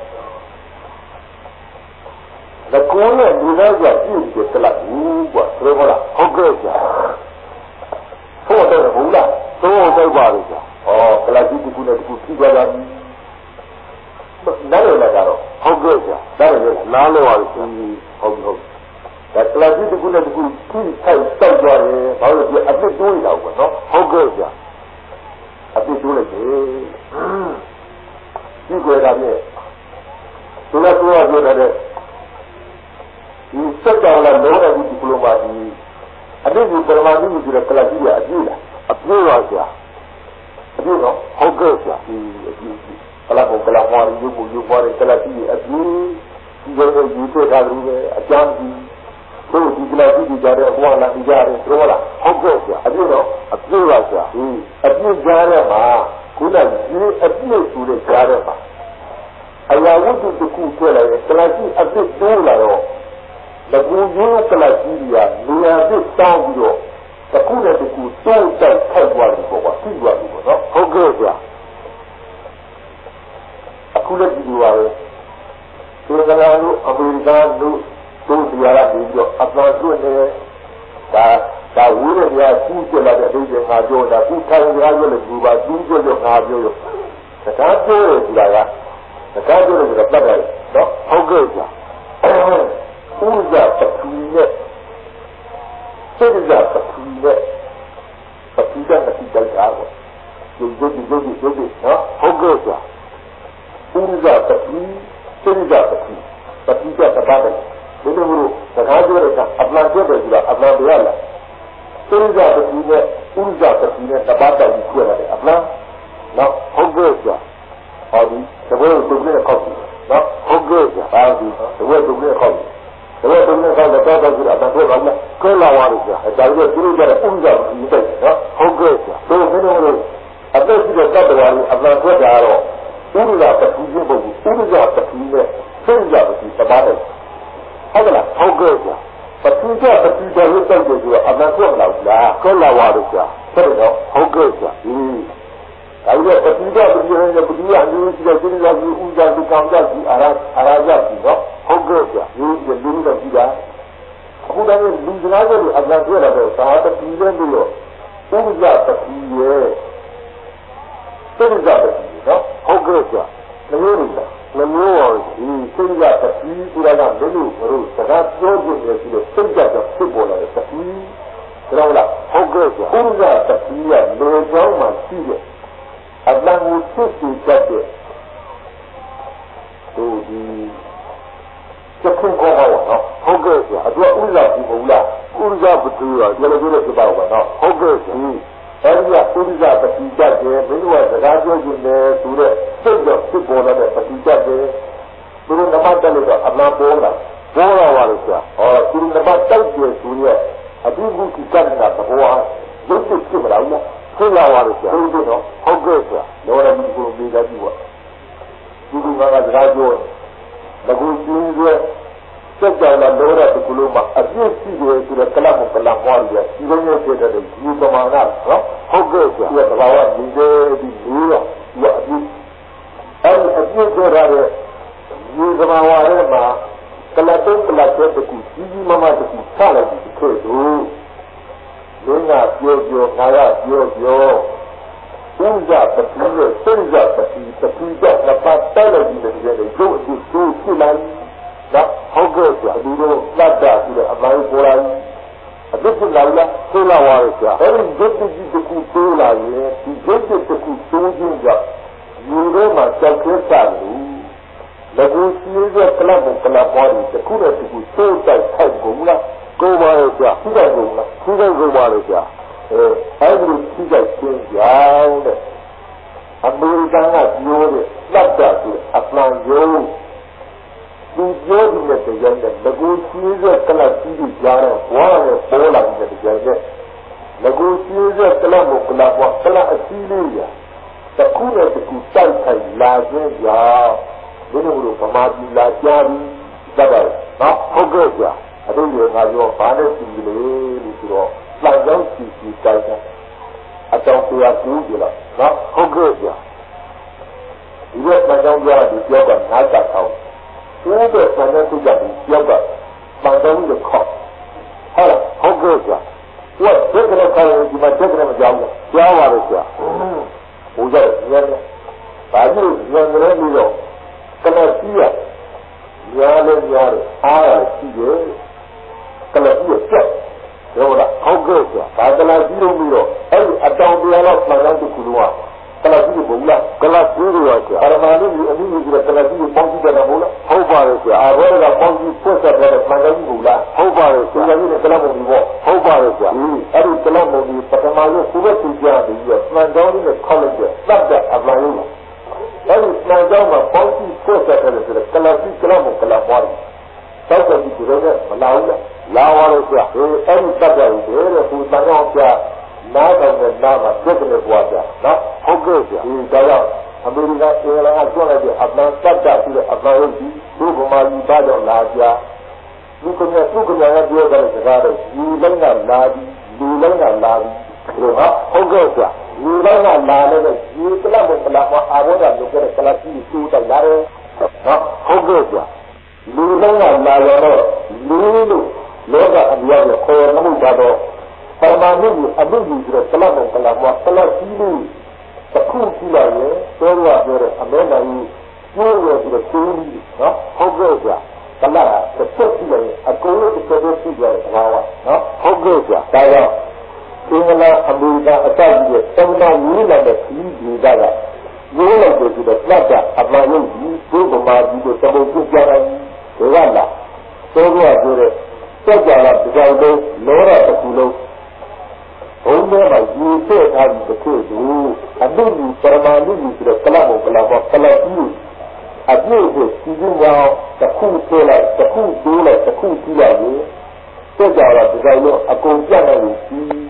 တကူနဲ့လူသားကကြည့်တယ်ကလပ်ဘူးကွာဆိုတော့လားဟုတ်ကဲ့ကြာဖုံးအောင်တိုက်ဘူးလားသုံးအောင်တိုက်ပါလို့ကြာကလပ်ကြီးတစ်ခုနဲ့တစ်ခုထိသွားတာနားလည်လာတော့ဟုတ်ကဲ့ကြာဒါလည်းနားလည်ပါလို့ဟုတ်ဒါကလပ်ကြီးတစ်ခုနဲ့တစ်ခုထိထိုက်တောက်ကြတယ်ဘာလို့လဲအပြစ်တိုးနေတာပေါ့နော်ဟုတ်ကဲ့ကြာအပြစ်တိုးလိုက်တယ်ဒီကွယ်တာမြေသူလည်းပြောရတဲ့ဒီစက်ကြောင်လာလုံးတဲ့ဒီလိုပါဒီအပြစ်ကိုပရမဏုဆိုတဲ့ကလပ်ကြီးကအပြစ်လားအပြစ်ပါကြာအပြစ်တော့ဟုတ်ကဲ့ကြာဒီအပြစ်ကလပ်ကိုကလပ်မာရီယူပွားတယ်ကလပ်ကြီးအပြည့်ဒီလိုယူတွေ့တာလူပဲအကျမ်းကြီးတို့ဒီကလပ်ကြီးကြတဲ့အဘွားလာကြတယ်ဆိုတော့ဟုတ်ကဲ့ကြာအပြည့်တော့အပြည့်ပါကြာအပြည့်ကြားထဲမှာခုနကဒီအပြည့်ဆိုတဲ့ကြားထဲမှာအရာဝတ္ထုတစ်ခုတွေ့လိုက်ရင်ကလပ်ကြီးအပြည့်တိုးလာတော့လကူရိုးကလပ်ကြီးကနေရာအပြည့်တောင်းပြီးတော့တစ်ခုနဲ့တစ်ခုတိုးတိုက်ထိုက်သွားတယ်ပေါ့ကွာသိသွားပြီပေါ့နော်ဟုတ်ကဲ့ကြာအခုလည်းဒီလိုပါပဲဒီကလာလို့အမေရိကန်လို့တို့ဒီရတာပြီးတော့အပလောတွင်းနေဒါဝိရဒရာကူးကြလာတဲ့အသေးငါပြောတာကူထိုင်ကြရလို့ဒီပါကူးကြလို့ငါပြောရစကားပြောရဒီလားစကားပြောရတာပတ်တယ်နော်ဟုတ်ကဲ့ကြာဥစ္စာပထူနဲ့စိတ်ကြပထူနဲ့ပထူတဲ့တိကျတာပေါ့ဒီနော်ဟုတ်ကဲ့ကြာဥစ္စာပထူစိတ်ကြပထူပထူကတပတ်တယ်ဒီလိုမျိုးစကားပြောရတာအပလန်ပြောတယ်ဆိုတာအပလန်ပြရလားစိတ်ကြပထူနဲ့ဥစ္စာပထူနဲ့တပတ်တယ်ကိုရတယ်အပလန်နော်ဟုတ်ကဲ့ကြာဟောဒီတပည့်တို့ကလည်းခောက်ပြီနော်ဟုတ်ကဲ့ကြာအဲဒီတပည့်တို့ကလည်းခောက်ပြီဒါပေမဲ့တုံးနဲ့ကောက်တော့တော့ဆိုတာတော့ဘာလဲကိုလာဝါလို့ဆိုတာဒါကြီးကသူတို့ကြတဲ့ဥစ္စာကြီးတဲ့နော်ဟုတ်ကဲ့ကြာတို့မင်းတို့အသက်ရှိတဲ့တတ်တော်ကြီးအပလန်ထွက်တာတော့ဥစ္စာပထူချင်းပုံဥစ္စာပထူနဲ့စိတ်ကြပထူတပါးတယ်ဟုတ်ကဲ့လားဟုတ်ကဲ့ကြာပထူကပထူတော်ရုပ်တော့ဆိုတော့အပလန်ထွက်လာဘူးလားကိုလာဝါလို့ကြာဟုတ်တော့ဟုတ်ကဲ့ကြာဒါကြီးကပထူကပထူနဲ့ပထူကအမျိုးရှိတဲ့စိတ်ကြကြီးဥစ္စာဒီကောင်ကြကြီးအာရာကြကြီးနော်ဟုတ်ကဲ့ကြာဒီလူတွေကြည့်တာအခုတည်းကလူစကားတွေအပလန်ထွက်လာတော့သာတပီးတဲ့လို့ဥစ္စာပထူရဲ့စိတ်ကြပထူနော်ဟုတ်ကဲ့ကြာမမျိုးဘူးလားမမျိုးပါဘူးဒီစိတ်ကြပထူဆိုတာကဘယ်လိုမလို့စကားပြောကြည့်ရစီလို့စိတ်ကြတော့ဖြစ်ပေါ်လာတဲ့ပထူဒါတော့လားဟုတ်ကဲ့ကြာဥစ္စာပထူကလေကြောင်းမှာရှိတဲ့အပလန်ကိုဖြစ်စီတတ်တဲ့ဟိုဒီချက်ခွန်းကောင်းပါတော့ဟုတ်ကဲ့ကြာအတူဥစ္စာကြည့်မဟုတ်လားဥရဇပတိကဒီလိုပြောလို့ပြပါဦးနော်ဟုတ်ကဲ့ရှင်အဲဒီကဥရဇပတိကြတယ်မင်းတို့ကစကားပြောခြင်းနဲ့သူတဲ့စိတ်တော့ဖြစ်ပေါ်လာတဲ့ပတိကြတယ်သူတို့နမတက်လို့တော့အမှန်ပေါ်လာပါလို့ဆရာသူနမတက်တယ်သူရဲ့အဘိဓိကကဏ္ဍကဘောရုပ်ဖြစ်မလားဖြစ်လာပါလို့ဆရာဟုတ်တယ်နော်ဟုတ်ကဲ့ဆရာလောရမီကိုမိသားစုကဒီကစကားပြောမကူကျင်းရဲ့စက်ကြောင်လာလောရတကူလုံးမှာအပြည့်ရှိတယ်ဆိုတော့ကလပ်ကလပ်ပွားရဒီလိုမျိုးဖြစ်တဲ့ဒီပမာဏနော်ဟုတ်ကဲ့ဆရာဒီကဘာဝဒီဒီလူရောဒီအပြည့်အပြည့်ဆိုရတဲ့ဒီကဘာဝရဲ့မှာကလပ်တုံးကလပ်တဲ့တကူကြီးမမတကူချလိုက်ပြီးခဲ့လို့မင်းကပြောငါကပြောဥဇပတိရဲ့စိတ်ဇပတိတခုကြောင့်နှစ်ပတ်တိုက်လိုက်ပြီးတဲ့ကြတဲ့ရုပ်အကျိုးဖြစ်လာဒါဟုတ်ကဲ့ဆရာဒီလိုလတ်တာပြီးတော့အပိုင်းပေါ်လာအစ်စ်လာလားဆိုလာပါရဲ့ဆရာအဲဒီရုပ်ကြီးတစ်ခုတိုးလာရင်ဒီရုပ်တစ်ခုတိုးခြင်းကြောင့်ယူထဲမှာကြောက်ခဲတာလို့လက်ကိုစီးရကလပ်ကလပ်ပေါ်ပြီးတစ်ခုနဲ့တစ်ခုတိုးတိုက်ထိုက်ကုန်လားကိုပါရဲ့ဆရာသိတယ်ကုန်လားသိတယ်ကုန်ပါလေဆရာအဲဒီသိတဲ့ခြင်းကြောင့်တဲ့အမေရိကန်ကပြောတဲ့လက်တာဆိုအမှန်ရုံးဒီပြောတဲ့တရားနဲ့ငကိုရှိတဲ့ကလပ်ကြီးကြားတော့ဘွားနဲ့ပေါ်လာတဲ့တရားနဲ့ငကိုရှိတဲ့ကလပ်ကိုကလပ်ဘွားကလပ်အစည်းလေးရတခုနဲ့တခုတိုက်ခိုက်လာခြင်းကြောင့်ဒီလိုဗမာပြည်လာကြားပြီးတတ်တယ်နော်ဟုတ်ကဲ့ကြာအတူတူငါပြောဘာနဲ့စီလေလို့ဆိုတော့လမ်းကြောင်းစီတိုက်တာအတောင်တရားကူးကြလားနော်ဟုတ်ကဲ့ကြာဒီလိုလမ်းကြောင်းကြားပြီးပြောတာငါတတ်အောင်ဒီလိုဆန္ဒထုတ်ကြပြီးပြောတာလမ်းကြောင်းကိုခေါ်ဟုတ်ကဲ့ကြာဝတ်ဒီကနေ့ခေါ်ရင်ဒီမှာတက်ကလည်းမကြောက်ဘူးကြားပါလို့ကြာဟိုကြရတယ်ဘာလို့ဉာဏ်နဲ့ပြီးတော့ကလပ်ကြီးရညာလည်းညာတယ်အားရရှိတယ်ကလပ်ကြီးဆက်ရောလားဟုတ်ကဲ့ကြာဘာကလပ်ကြီးလို့ပြီးတော့အဲ့ဒီအတောင်တရားတော့မှန်တယ်ခုလုံးကလပ်ကြီးဘုလားကလပ်ကြီးရောကြာအရမဏိအမိကြီးကကလပ်ကြီးပေါင်းကြည့်တယ်ဘုလားဟုတ်ပါရဲ့ကြာအဘောကပေါင်းကြည့်ဖွက်ဆက်တယ်မှန်တယ်ဘုလားဟုတ်ပါရဲ့ကြာဒီကလပ်ဘုံဒီပေါ့ဟုတ်ပါရဲ့ကြာအဲ့ဒီကလပ်ဘုံဒီပထမဆုံးကုသသူကြားပြီးတော့မှန်တော်လေးနဲ့ခေါက်လိုက်တယ်သတ်တဲ့အမှန်လို့အဲဒီစံကြောင်းမှာပေါင်းကြည့်ဖွက်ဆက်တယ်ဆိုတော့ကလပ်ကြီးကလပ်ဘုံကလပ်ပွားတယ်တောက်ကကြီးကိုလည်းမလာဘူးလာပါလို့ကြာအဲဒီသတ်တယ်တဲ့သူစံကြောင်းကြာနားတော်နဲ့နားမှာပြည့်တယ်ပွားကြနော်ဟုတ်ကဲ့ကြာဒီတော့အမေရိကန်အင်္ဂလန်ကကျွတ်လိုက်တဲ့အမှန်တတ်တာပြီးတော့အမှန်ရုပ်ကြီးဘုဗမာကြီးပါတော့လာကြလူကပြောတဲ့စကားတော့ဒီလည်းကလာပြီးလူလည်းကလာပြီးဟုတ်ကဲ့ကြာလူလည်းကလာလည်းဒီကလပ်ကလပ်မှာအာဘောကလုပ်တဲ့ကလပ်ကြီးတူတယ်လာတယ်နော်ဟုတ်ကဲ့ကြာလူလည်းကလာတော့လူလို့လောကအများကြီးခေါ်နှုတ်ကြတော့ပရမဏုအဘိဓိဆိုတဲ့ကလပ်ကလပ်မှာကလပ်ကြီးလို့တခုကြည့်လိုက်ရင်ပြောရပြောတဲ့အမဲနိုင်ကြီးကျိုးရပြီးတော့ကျိုးကြီးနော်ဟုတ်ကဲ့ကြာကလပ်ကတစ်ချက်ကြည့်လိုက်ရင်အကုန်လုံးတစ်ချက်တည်းကြည့်ရတယ်ဘာဝနော်ဟုတ်ကဲ့ကြာဒါကြောင့်အင်္ဂလန်အမေရိကန်အစကြီးရဲ့တောင်တန်းကြီးလာတဲ့ခီးဒီကရိုးလိုက်တယ်ဆိုတော့လက်ကအမှန်ရုပ်ကြီးဒီဗမာကြီးကိုတပုံပြကြတယ်ဒီကလာသို့ပြောတဲ့စက်ကြလာဒီကြောင်လုံးလောရတစ်ခုလုံးဘုံထဲမှာယူထည့်ထားပြီးတစ်ခုသူအတုလူပရမဏုလူဆိုတဲ့ကလပ်ကလပ်ကြီးအပြည့်ကိုစီးပွားတစ်ခုထည့်လိုက်တစ်ခုတိုးလိုက်တစ်ခုကြည့်လိုက်ရင်စက်ကြလာဒီကြောင်လုံးအကုန်ပြတ်နေပြီ